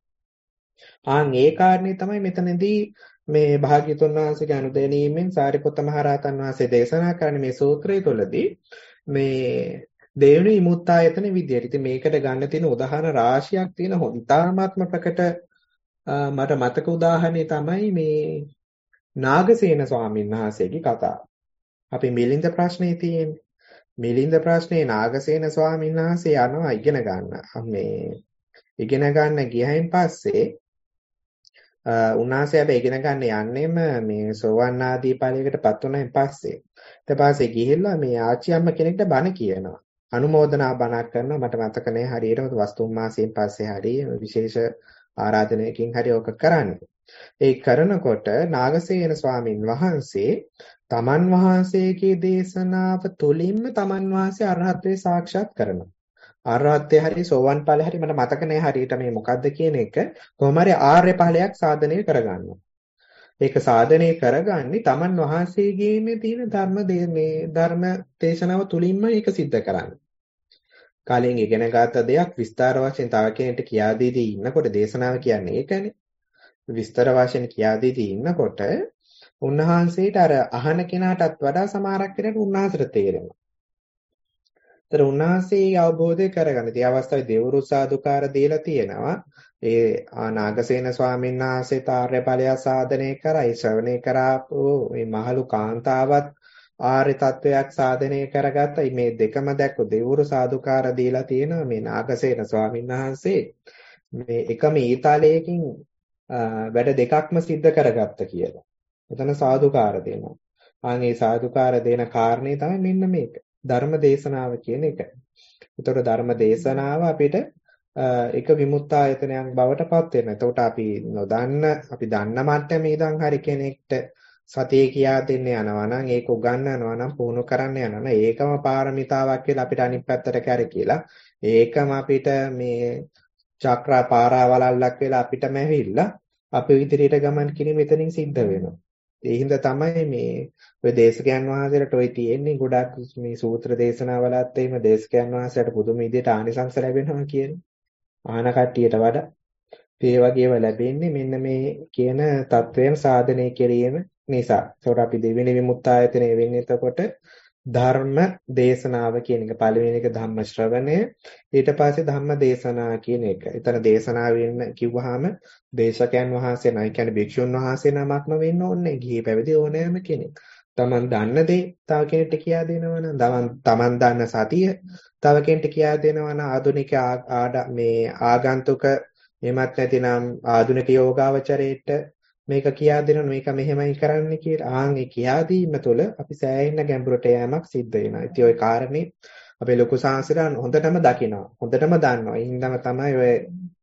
Speaker 1: ඒ කාරණේ තමයි මෙතනදී මේ භාග්‍යතුන් වහන්සේගේ අනුදැනීමෙන් සාරිපුත්ත මහ රහතන් වහන්සේ දේශනා කරන මේ සූත්‍රය තුළදී මේ දෙවෙනි විමුක්තායතන විදියට. ඉතින් මේකට ගන්න තියෙන උදාහරණ රාශියක් තියෙන ඉතාමත්ම ප්‍රකට මට මතක උදාහරණේ තමයි මේ නාගසේන ස්වාමීන් වහන්සේගේ කතාව. අපි මිලින්ද ප්‍රශ්නේ තියෙන්නේ. මිලින්ද ප්‍රශ්නේ නාගසේන ස්වාමීන් වහන්සේ යනවා ඉගෙන ගන්න. මේ ඉගෙන ගන්න ගියයින් පස්සේ උන්වහන්සේ හැබැයි ඉගෙන ගන්න යන්නෙම මේ සෝවන් ආදී ඵලයකටපත් වුණායින් පස්සේ. ඊට පස්සේ ගිහිල්ලා මේ ආච්චි අම්ම කෙනෙක්ට බණ කියනවා. අනුමෝදනා බණක් කරනවා. මට මතක නැහැ හරියට වස්තුම් මාසයෙන් පස්සේ හරි විශේෂ ආරාධනයකින් හරි ඕක කරන්නේ. ඒ කරනකොට නාගසේන ස්වාමින් වහන්සේ තමන් වහන්සේගේ දේශනාව තුළින්ම තමන් වහන්සේ අරහත්ත්වේ සාක්ෂාත් කරනවා. අරහත්ත්වේ හරි සෝවන් ඵලය හරි මට මතක නැහැ හරියට මේ මොකද්ද කියන එක. කොහොම හරි ආර්ය ඵලයක් සාධනය කරගන්නවා. ඒක සාධනය කරගන්නේ තමන් වහන්සේගේම තියෙන ධර්ම දේශනාව තුළින්ම ඒක සිද්ධ කරන්නේ. කාලයෙන් ඉගෙන ගත්ත දෙයක් විස්තර වශයෙන් තව කෙනෙක්ට කියා දීදී ඉන්නකොට දේශනාව කියන්නේ ඒකනේ. විස්තර වශයෙන් කියා දීදී ඉන්නකොට උන්වහන්සේට අර අහන කෙනාටත් වඩා සමහරක් වෙලට උන්වහන්සේට තේරෙනවා. ඒතර උන්වහන්සේ අවබෝධය කරගන්න. ඉතින් අවස්ථාවේ දෙවරු සාදුකාර දීලා තියෙනවා. ඒ නාගසේන ස්වාමීන් වහන්සේ තාර්ය ඵලය සාධනය කරා. ඒ ශ්‍රවණය කරාපු මේ මහලු කාන්තාවත් ආර්ය තත්වයක් සාධනය කරගත්තා. මේ දෙකම දැක්ක දෙවරු සාදුකාර දීලා තියෙනවා මේ නාගසේන ස්වාමීන් වහන්සේ. මේ එකම ඊතාලයකින් වැඩ දෙකක්ම සිද්ධ කරගත්ත කියලා. එතන සාදුකාර දෙනවා. මේ සාදුකාර දෙන කාරණේ තමයි මෙන්න මේක. ධර්ම දේශනාව කියන එක. ඒතකොට ධර්ම දේශනාව අපිට එක විමුක්තායතනයක් බවට පත් වෙනවා. එතකොට අපි දන්න මට්ටමේ ඉඳන් හරි කෙනෙක්ට සතිය කියා දෙන්න යනවා නම් ඒක උගන්වනවා නම් පුහුණු කරන්න යනවා නම් ඒකම පාරමිතාවක් කියලා අපිට අනිත් පැත්තට කර කියලා ඒකම අපිට මේ චක්‍ර පාරාවලල්ලක් වෙලා අපිටම ඇවිල්ලා අපි ඉදිරියට ගමන් කිරීම එතනින් සිද්ධ වෙනවා. ඒ හින්දා තමයි මේ ඔය දේශකයන් වහන්සේලාට ඔය තියෙන්නේ ගොඩක් මේ සූත්‍ර දේශනාවලත් එහෙම දේශකයන් වහන්සේලාට පුදුම විදිහට ආනිසංස ලැබෙනවා කියන්නේ. ආන කට්ටියට වඩා ඒ වගේම ලැබෙන්නේ මෙන්න මේ කියන தත්වයන් සාධනය කිරීම නිසා. ඒකට අපි දෙවෙනි විමුක්තායතනෙ වෙන්නේ එතකොට ධර්ම දේශනාව කියන එක. පළවෙනි එක ධම්ම ශ්‍රවණය, ඊට පස්සේ ධම්ම දේශනා කියන එක. එතන දේශනාවෙන් කිව්වහම දේශකයන් වහන්සේ නයි කියන්නේ භික්ෂුන් වහන්සේ නමක්ම වෙන්න ඕනේ. ගිහි පැවිදි ඕනෑම කෙනෙක්. තමන් දන්න දේ තව කෙනෙක්ට කියා දෙනවා නම්, තමන් දන්න සතිය තව කෙනෙක්ට කියා දෙනවා නම්, ආධුනික මේ ආගන්තුක එමත් නැතිනම් ආධුනික යෝගාවචරයේට මේක කියා දෙනවා මේක මෙහෙමයි කරන්න කියලා. ඒ කියා දීම තුළ අපි සෑහෙන ගැඹුරට යෑමක් සිද්ධ වෙනවා. ඉතින් ওই කාරණේ අපේ ලොකු සාංශරයන් හොඳටම දකිනවා. හොඳටම දන්නවා. ඒ හින්දාම තමයි ඔය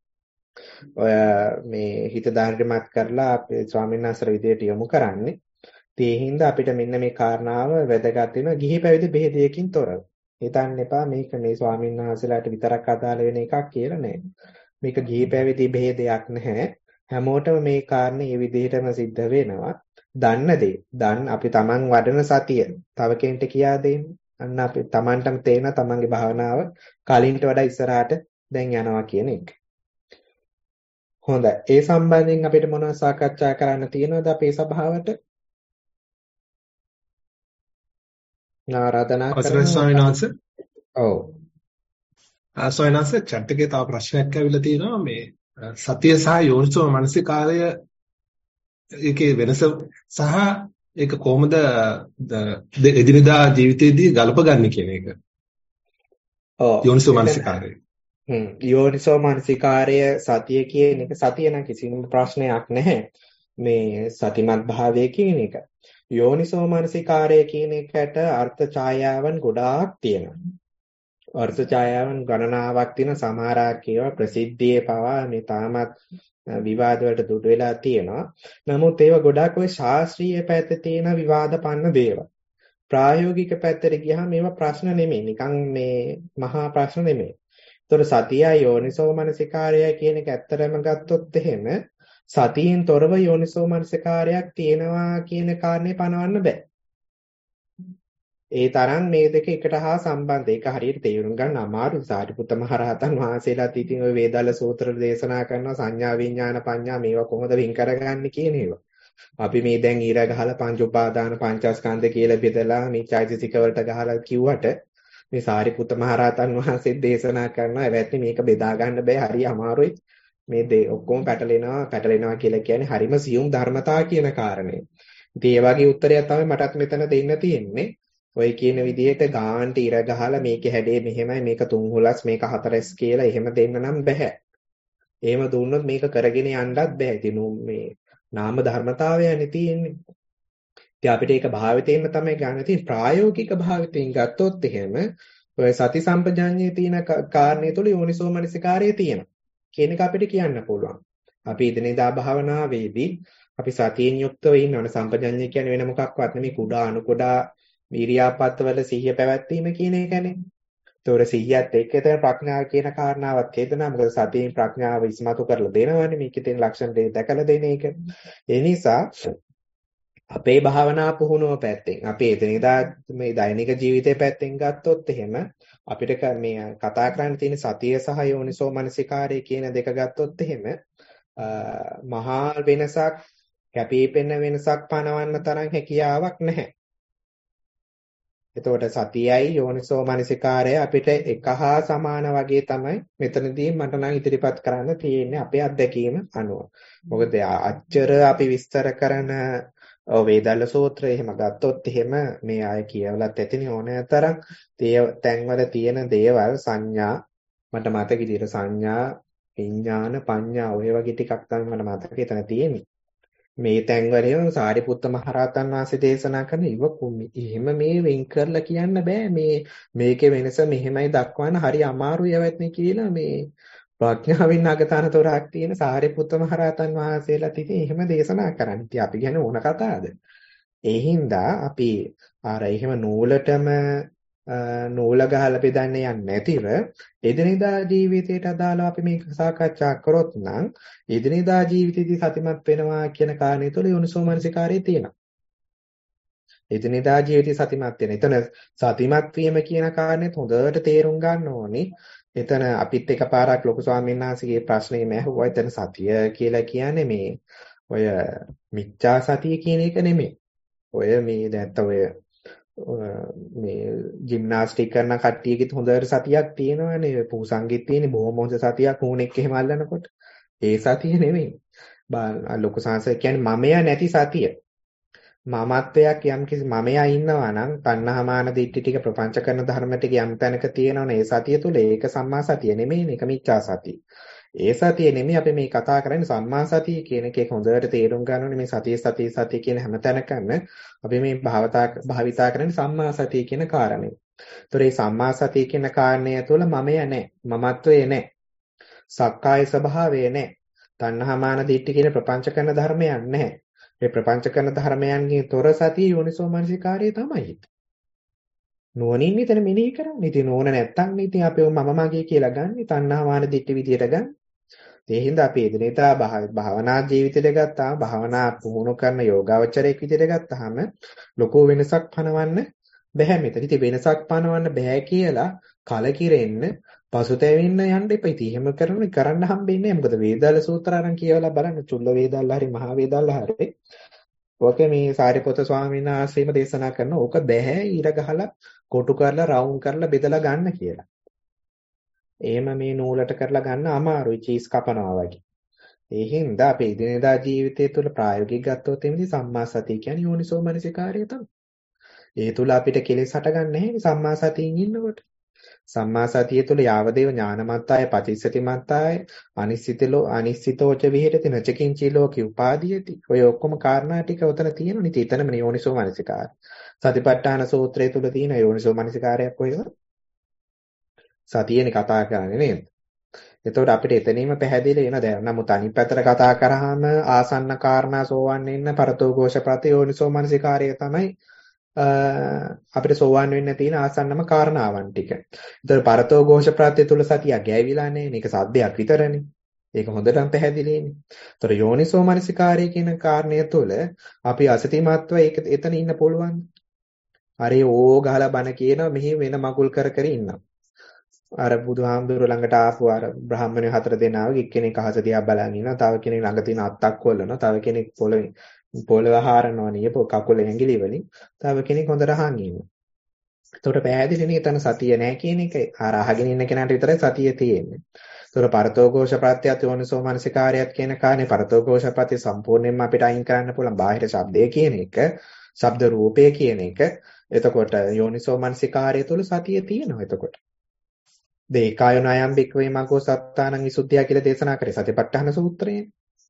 Speaker 1: මේ හිත ධාර්යමත් කරලා අපේ ස්වාමීන් වහන්සේ විදියට යොමු කරන්නේ. ඒ හින්දා අපිට මෙන්න මේ කාරණාව වැදගත් වෙනවා. ගිහි පැවිදි බෙහෙදයකින් තොරව. හිතන්න එපා මේක මේ ස්වාමීන් වහන්සේලාට විතරක් අදාළ වෙන එකක් කියලා නෑ. මේක ගිහි පැවිදි බෙහෙදයක් නැහැ. හැමෝටම මේ කාරණේ මේ විදිහටම සිද්ධ වෙනවා. දන්න දේ අපි තමන් වඩන සතිය තව කෙනෙක්ට කියා දෙන්න. අන්න අපි තමන්ටම තේරෙන තමන්ගේ භාවනාව කලින්ට වඩා ඉස්සරහට දැන් යනවා කියන එක. හොඳයි. ඒ සම්බන්ධයෙන් අපිට මොනවද සාකච්ඡා කරන්න තියෙනවද අපේ සභාවට? ආරාධනා
Speaker 3: කරනවා ස්වාමීන් වහන්සේ.
Speaker 1: ඔව්.
Speaker 3: ස්වාමීන් වහන්සේ chat එකේ තව ප්‍රශ්නයක් ඇවිල්ලා තියෙනවා මේ සතිය සහ යෝනිසෝ මනසිකාරය ඒකේ වෙනස සහ ඒක කොහොමද එදිනෙදා ජීවිතයේදී ගලපගන්නේ කියන එක.
Speaker 1: ඔව්.
Speaker 3: යෝනිසෝ මනසිකාරය.
Speaker 1: යෝනිසෝ මනසිකාරය සතිය කියන එක සතිය නම් කිසිම ප්‍රශ්නයක් නැහැ. මේ සතිමත් භාවය කියන එක. යෝනිසෝ මනසිකාරය කියන එකට අර්ථ ඡායාවන් ගොඩාක් තියෙනවා. අර්ථ ඡායාවන් ගණනාවක් තියෙන සමහරක් ඒවා ප්‍රසිද්ධියේ පවා මේ තාමත් විවාද වලට දුඩ වෙලා තියෙනවා. නමුත් ඒවා ගොඩාක් ඔය ශාස්ත්‍රීය පැත්තේ තියෙන විවාදපන්න දේවල්. ප්‍රායෝගික පැත්තට ගියාම මේවා ප්‍රශ්න නෙමෙයි. නිකන් මේ මහා ප්‍රශ්න නෙමෙයි. ඒතර සතිය යෝනිසෝ මනසිකාරය කියන එක ඇත්තටම ගත්තොත් එහෙම සතියෙන් තොරව යෝනිසෝ මනසිකාරයක් තියෙනවා කියන කාරණේ පනවන්න බෑ. ඒ තරම් මේ දෙක එකට හා සම්බන්ධ. ඒක හරියට තේරුම් ගන්න අමාරුයි. සාරිපුත්ත මහ රහතන් වහන්සේලාත් ඉතින් ඔය වේදාල සූත්‍ර දේශනා කරනවා සංඥා විඥාන පඤ්ඤා මේවා කොහොමද වෙන් කරගන්නේ කියන ඒවා. අපි මේ දැන් ඊර ගහලා පංච උපාදාන පංචස්කන්ධ කියලා බෙදලා මේ චෛතසික වලට ගහලා කිව්වට මේ සාරිපුත්ත මහ රහතන් වහන්සේ දේශනා කරනවා එවැත්නි මේක බෙදා ගන්න බෑ. හරි අමාරුයි. මේ දේ ඔක්කොම පැටලෙනවා කියලා කියන්නේ හරිම සියුම් ධර්මතා කියන කාරණේ. ඉතින් ඒ වගේ උත්තරයක් තමයි මටත් මෙතන දෙන්න තියෙන්නේ. ඔය කියන විදිහට ගාන්ට ඉර ගහලා මේකේ හැඩේ මෙහෙමයි මේක 3 හුලස් මේක 4s කියලා එහෙම දෙන්න නම් බෑ. එහෙම දුන්නොත් මේක කරගෙන යන්නත් බෑ. ඉතින් මේ නාම ධර්මතාවයනේ තියෙන්නේ. ඉතින් අපිට ඒක භාවිතයෙන්ම තමයි ගන්න තියෙන්නේ. ප්‍රායෝගික භාවිතයෙන් ගත්තොත් එහෙම ඔය සති සම්පජාඤ්ඤයේ තියෙන කාරණේ තුල යෝනිසෝ මනසිකාරය තියෙනවා කියන එක අපිට කියන්න පුළුවන්. අපි ඉදිනදා භාවනාවේදී අපි සතියෙන් යුක්තව ඉන්නවනේ. සම්පජාඤ්ඤය කියන්නේ වෙන මොකක්වත් නෙමෙයි කුඩා අණු කුඩා විරියාපත්වල සිහිය පැවැත්වීම කියන එකනේ. ඒතොර සිහියත් එක්ක එතන ප්‍රඥාව කියන කාරණාවත් හේතනවා. මොකද සතියෙන් ප්‍රඥාව ඉස්මතු කරලා දෙනවනේ. මේකේ තියෙන ලක්ෂණ දෙක දැකලා දෙන එක. ඒ නිසා අපේ භාවනා පුහුණුව පැත්තෙන් අපි එදිනෙදා මේ දෛනික ජීවිතයේ පැත්තෙන් ගත්තොත් එහෙම අපිට මේ කතා කරන්න තියෙන සතිය සහ යෝනිසෝ මනසිකාරය කියන දෙක ගත්තොත් එහෙම මහා වෙනසක් කැපිපෙන වෙනසක් පනවන්න තරම් හැකියාවක් නැහැ. එතකොට සතියයි යෝනිසෝ මනසිකාරය අපිට එක හා සමාන වගේ තමයි මෙතනදී මට නම් ඉදිරිපත් කරන්න තියෙන්නේ අපේ අත්දැකීම අනුව. මොකද අච්චර අපි විස්තර කරන වේදල්ල සූත්‍රය එහෙම ගත්තොත් එහෙම මේ අය කියවලත් ඇතිනේ ඕනෑ තරම් තැන්වල තියෙන දේවල් සංඥා මට මතක විදිහට සංඥා විඥාන පඤ්ඤා ඔය වගේ ටිකක් තමයි මට මතක හිතන තියෙන්නේ. මේ තැන්වලින් සාරිපුත්ත මහරහතන් වහන්සේ දේශනා කරන එහෙම මේ වෙන් කරලා කියන්න බෑ මේකේ වෙනස මෙහෙමයි දක්වන්න හරි අමාරුයි යවත්නේ කියලා මේ ප්‍රඥාවෙන් අගතනතොරක් තියෙන සාරිපුත්ත මහරහතන් වහන්සේලාත් ඉතින් එහෙම දේශනා කරන්නේ. ඉතින් අපි ගැන ඕන කතාවද? ඒ හින්දා අපි අර එහෙම නූලටම නූල ගහලා බෙදන්න යන්නේ නැතිව එදිනෙදා ජීවිතයට අදාළව අපි මේක සාකච්ඡා කරොත් නම් එදිනෙදා ජීවිතයේදී සතිමත් වෙනවා කියන කාරණේ තුළ යෝනිසෝ මනසිකාරය තියෙනවා. එදිනෙදා ජීවිතේ සතිමත් වෙන. එතන සතිමත් වීම කියන කාරණේත් හොඳට තේරුම් ගන්න ඕනේ. එතන අපිත් එකපාරක් ලොකු ස්වාමීන් වහන්සේගේ ප්‍රශ්නේ මෑහුවා. එතන සතිය කියලා කියන්නේ මේ ඔය මිච්ඡා සතිය කියන එක නෙමෙයි. ඔය මේ දැන් ඔය මේ ජිම්නාස්ටික් කරන කට්ටියගෙත් හොඳට සතියක් තියෙනවානේ. පූසංගෙත් තියෙන්නේ බොහොම හොඳ සතියක් මූණෙක් එහෙම අල්ලනකොට. ඒ සතිය නෙමෙයි. ලොකු සංසය කියන්නේ මමයා නැති සතිය. මමත්වයක් යම්කිසි මමයා ඉන්නවා නම් තණ්හාමාන දිට්ඨි ටික ප්‍රපංච කරන ධර්ම ටික යම් තැනක තියෙනවනේ. ඒ සතිය තුල ඒක සම්මා සතිය නෙමෙයි. මේක මිච්ඡා සතිය. ඒ සතිය නෙමෙයි අපි මේ කතා කරන්නේ සම්මා සතිය කියන එක හොඳට තේරුම් ගන්න ඕනේ. මේ සතිය කියන හැම තැනකම අපි මේ භාවිතා කරන්නේ සම්මා සතිය කියන කාරණේ. ඒතොර මේ සම්මා සතිය කියන කාරණය තුළ මමය නැහැ. මමත්වය නැහැ. සක්කාය ස්වභාවය නැහැ. තණ්හාමාන දිට්ඨි කියන ප්‍රපංච කරන ධර්මයන් නැහැ. මේ ප්‍රපංච කරන ධර්මයන්ගේ තොර සතිය යෝනිසෝ මනසිකාරය තමයි. නුවණින් විතර මෙනෙහි කරන්නේ. ඉතින් නුවණ නැත්තම් ඉතින් අපි මම මගේ කියලා ගන්න තණ්හාමාන දිට්ඨි විදියට ගන්න. ඒ හින්දා අපි එදිනෙදා භාවනා ජීවිතයට ගත්තාම භාවනා පුහුණු කරන යෝගාවචරයක් විදියට ගත්තාම ලොකු වෙනසක් පනවන්න බෑ මෙතන. ඉතින් වෙනසක් පනවන්න බෑ කියලා කලකිරෙන්න පසුතැවෙන්න යන්න එපා. ඉතින් එහෙම කරන්න හම්බෙන්නේ නැහැ. මොකද වේදාල සූත්‍ර අරන් කියවලා බලන්න. චුල්ල වේදාල හරි මහා වේදාල හරි. ඔක මේ සාරිපුත්‍ර ස්වාමීන් වහන්සේම දේශනා කරන ඕක බෑ ඊර ගහලා කොටු කරලා රවුන්ඩ් කරලා බෙදලා ගන්න කියලා. එහෙම මේ නූලට කරලා ගන්න අමාරුයි චීස් කපනවා වගේ. ඒ හින්දා අපේ දිනදා ජීවිතය තුළ ප්‍රායෝගික ගත්තොත් එimhe සම්මා සතිය කියන්නේ යෝනිසෝ මනසිකාරය තමයි. ඒ තුළ අපිට කෙලෙස් හටගන්නේ නැහැ සම්මා සතියින් ඉන්නකොට. සම්මා සතිය තුළ යාවදේව ඥානමත්තාය පටිච්චසමුප්පාදාය අනිශ්චිතෝච විහෙරති නචකින්චී ලෝකේ උපාදීයති. ඔය ඔක්කොම කාරණා ටික උතන තියෙනවනේ. ඉතින් එතනම යෝනිසෝ මනසිකාරය. සතිපට්ඨාන සූත්‍රය තුළ තියෙන යෝනිසෝ මනසිකාරයක් කොහෙද? සතියනේ කතා කරන්නේ නේද? එතකොට අපිට එතනින්ම පැහැදිලි වෙන දැන් නමුත් අනිත් පැත්තට කතා කරාම ආසන්න කාරණා සෝවන් වෙන්න පරතෝഘോഷ ප්‍රතියෝනිසෝ මනසිකාරය තමයි අපිට සෝවන් වෙන්න තියෙන ආසන්නම කාරණාවන් ටික. ඒතර පරතෝഘോഷ ප්‍රත්‍ය තුල සතිය ගෑවිලා නේ. මේක සද්දයක් විතරනේ. ඒක හොඳටම පැහැදිලිනේ. ඒතර යෝනිසෝ මනසිකාරය කියන කාරණය තුල අපි අසතිමත්ව ඒක එතන ඉන්න පුළුවන්. අරේ ඕ ගහලා බන කියනවා මෙහි වෙන මගුල් කර කර ඉන්නවා. අර බුදුහාමුදුරුවෝ ළඟට ආපු අර බ්‍රාහ්මණයෝ 4 දෙනාගේ එක්කෙනෙක් අහස දිහා බලන් ඉන්නවා. තව කෙනෙක් ළඟ තියෙන අත්තක් කොල්ලනවා. තව කෙනෙක් පොළව හරනවා නිය කකුල ඇඟිලි වලින්. තව කෙනෙක් හොඳට අහන් ඉන්නවා. එතකොට පැහැදිලිනේ එතන සතිය නැහැ කියන එක. අර අහගෙන ඉන්න කෙනාට විතරයි සතිය තියෙන්නේ. එතකොට පරතෝഘോഷ ප්‍රත්‍යත් යෝනිසෝ මනසිකාරයත් කියන කාරණේ පරතෝഘോഷ ප්‍රත්‍ය සම්පූර්ණයෙන්ම අපිට අයින් කරන්න පුළුවන්. බාහිර ශබ්දය කියන එක, ශබ්ද රූපය කියන එක. එතකොට යෝනිසෝ මනසිකාරය තුළ සතිය තියෙනවා එතකොට. දේකායෝ නායම් බික්වේ මග්ගෝ සත්තානං විසුද්ධිය කියලා දේශනා කරේ සතිපට්ඨාන සූත්‍රයේ.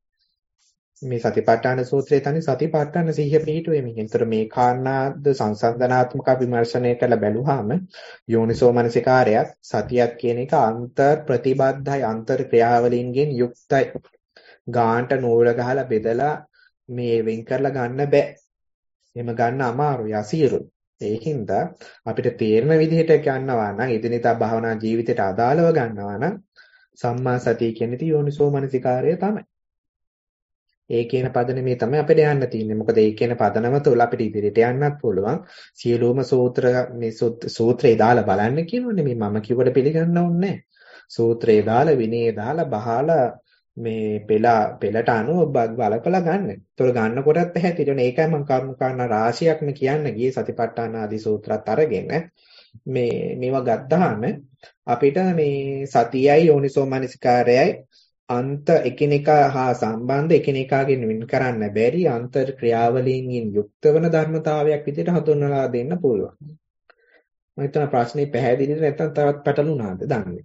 Speaker 1: මේ සතිපට්ඨාන සූත්‍රයේ තනි සතිපට්ඨාන සිහිය පිහිටුවේ මේක. ඒතර මේ කාරණාද සංසන්දනාත්මක විමර්ශනය කරලා බැලුවාම යෝනිසෝ මනසිකාරයත් සතියක් කියන එක අන්තර් ප්‍රතිබද්ධයි අන්තර් ක්‍රියාවලින්ගෙන් යුක්තයි. ගාන්ට නූල ගහලා බෙදලා මේ වෙන් කරලා ගන්න බෑ. එහෙම ගන්න අමාරුයි අසීරුයි. ඒකින්ද අපිට තේරෙන විදිහට ගන්නවා නම් එදිනෙදා භාවනා ජීවිතයට අදාළව ගන්නවා නම් සම්මා සතිය කියන්නේ යෝනිසෝ මනසිකාරය තමයි. ඒ කියන පදනමේ තමයි අපිට යන්න තියෙන්නේ. මොකද ඒ කියන පදනම තුළ අපිට ඉදිරියට යන්නත් පුළුවන්. සියලුම සූත්‍ර මේ සූත්‍රේ දාලා බලන්න කියනෝනේ. මේ මම කිව්වට පිළිගන්න ඕනේ නැහැ. සූත්‍රේ දාලා විනයේ දාලා බහලා මේ පෙළට අනුව බලපලා ගන්න. ඒතකොට ගන්නකොටත් පැහැදිලිවනේ. ඒකයි මම කර්ම කාරණා රාශියක්ම කියන්න ගියේ සතිපට්ඨාන ආදී සූත්‍රات අරගෙන මේවා ගත්තාම අපිට මේ සතියයි යෝනිසෝ මනසිකාරයයි අන්ත එකිනෙකා හා සම්බන්ධ එකිනෙකාගෙන් වෙන් කරන්න බැරි අන්තර් ක්‍රියාවලියකින් යුක්ත වන ධර්මතාවයක් විදිහට හඳුන්වලා දෙන්න පුළුවන්. මම හිතන ප්‍රශ්නේ පැහැදිලිද නැත්නම් තවත් පැටලුණාද දන්නේ.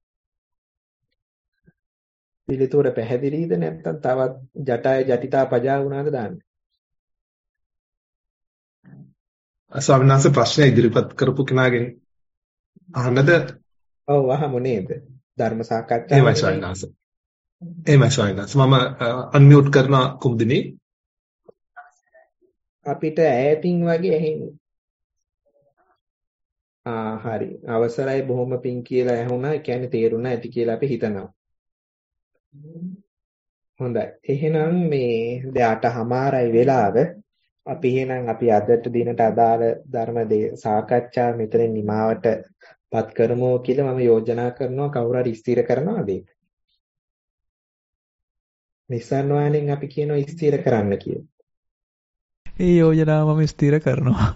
Speaker 1: පිළිතුර පැහැදිලිද නැත්නම් තවත් ජටිතා පජා වුණාද දන්නේ.
Speaker 3: ස්වාමීන් වහන්සේ ප්‍රශ්නය ඉදිරිපත් කරපු කෙනාගෙන් අහන්නද?
Speaker 1: ඔව් අහමු නේද? ධර්ම සාකච්ඡාව.
Speaker 3: එහෙමයි ස්වාමීන් වහන්සේ. එහෙමයි ස්වාමීන් වහන්සේ. මම අන්මියුට් කරන කුමුදිනේ.
Speaker 1: අපිට ඈතින් වගේ ඇහෙන්නේ. හරි. අවසරයි බොහොම පිං කියලා ඇහුණා. ඒ කියන්නේ තේරුණා ඇති කියලා අපි හිතනවා. හොඳයි. එහෙනම් මේ 8:00යි වෙලාව. අපි අදට දිනට අදාළ ධර්ම සාකච්ඡා මෙතනින් නිමාවට පත් කරමු කියලා මම යෝජනා කරනවා. කවුරු හරි ස්ථිර කරනවාද ඒක? නිසන් වාණෙන් අපි කියනවා ස්ථිර කරන්න කියලා.
Speaker 2: ඒ යෝජනාව මම ස්ථිර කරනවා.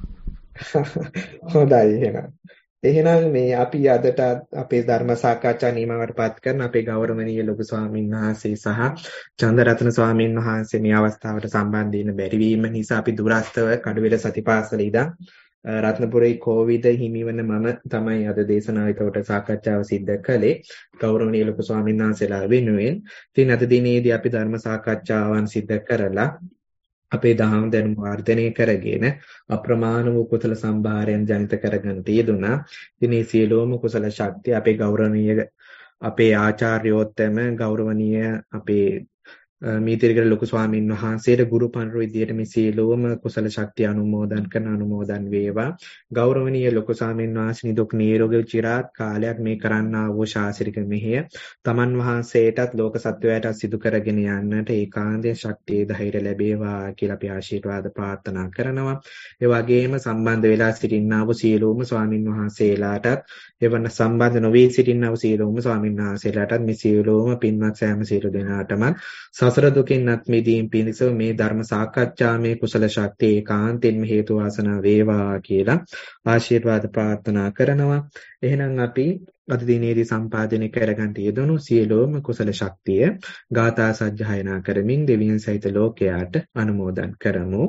Speaker 1: හොඳයි එහෙනම්. එහෙනම් මේ අපි අදට අපේ ධර්ම සාකච්ඡා නිමාවට පත් කරන අපේ ගෞරවනීය ලොකු ස්වාමීන් වහන්සේ සහ චන්දරත්න ස්වාමීන් වහන්සේ මේ අවස්ථාවට සම්බන්ධ වෙන්න බැරි වීම නිසා අපි දුරස්තව කඩුවෙල සතිපාසල ඉඳන් රත්නපුරේ කෝවිද හිමිවන මම තමයි අද දේශනාවට සාකච්ඡාව සිද්ධ කළේ ගෞරවනීය ලොකු ස්වාමීන් වහන්සේලා වෙනුවෙන්. ඉතින් අද දිනේදී අපි ධර්ම සාකච්ඡාවන් සිද්ධ කරලා අපේ දහම් දැනුම වර්ධනය කරගෙන අප්‍රමාණ වූ කුසල සම්භාරයන් ජනිත කරගන්න තියදුනා. ඉතින් මේ සියලුම කුසල ශක්තිය අපේ ගෞරවනීය අපේ ආචාර්යෝත්තම ගෞරවනීය අපේ මීතිරිගල ලොකු ස්වාමීන් වහන්සේට ගුරු පඬුරු විදියට මේ සියලුම කුසල ශක්තිය අනුමෝදන් වේවා. ගෞරවනීය ලොකු ස්වාමීන් වහන්සේ නිදුක් නිරෝගී චිරාත් කාලයක් මේ කරන්නා වූ ශාසනික මෙහෙය තමන් වහන්සේටත් ලෝක සත්වයාටත් සිදු කරගෙන යන්නට ඒකාන්තයෙන් ශක්තිය ධෛර්ය ලැබේවා කියලා අපි ආශිර්වාද ප්‍රාර්ථනා කරනවා. ඒ වගේම සම්බන්ධ වෙලා සිටින්නා වූ සියලුම ස්වාමීන් වහන්සේලාටත් එවන සම්බන්ධ නොවී සිටින්නා වූ සියලුම ස්වාමීන් වහන්සේලාටත් මේ සියලුම පින්වත් සෑම සියලු දෙනාටම සසර දුකින්වත් මිදීම පිණිස මේ ධර්ම සාකච්ඡාමේ කුසල ශක්තිය ඒකාන්තයෙන්ම හේතු වාසනා වේවා කියලා ආශිර්වාද ප්‍රාර්ථනා කරනවා. එහෙනම් අපි අද දිනේදී සම්පාදනය කරගන්න යෙදුණු සියලුම කුසල ශක්තිය ගාථා සජ්ජායනා කරමින් දෙවියන් සහිත ලෝකයාට අනුමෝදන් කරමු.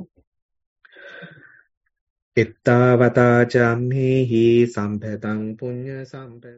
Speaker 1: එත්තාවතා චම්හි සම්පතං පුඤ්ඤ සම්පත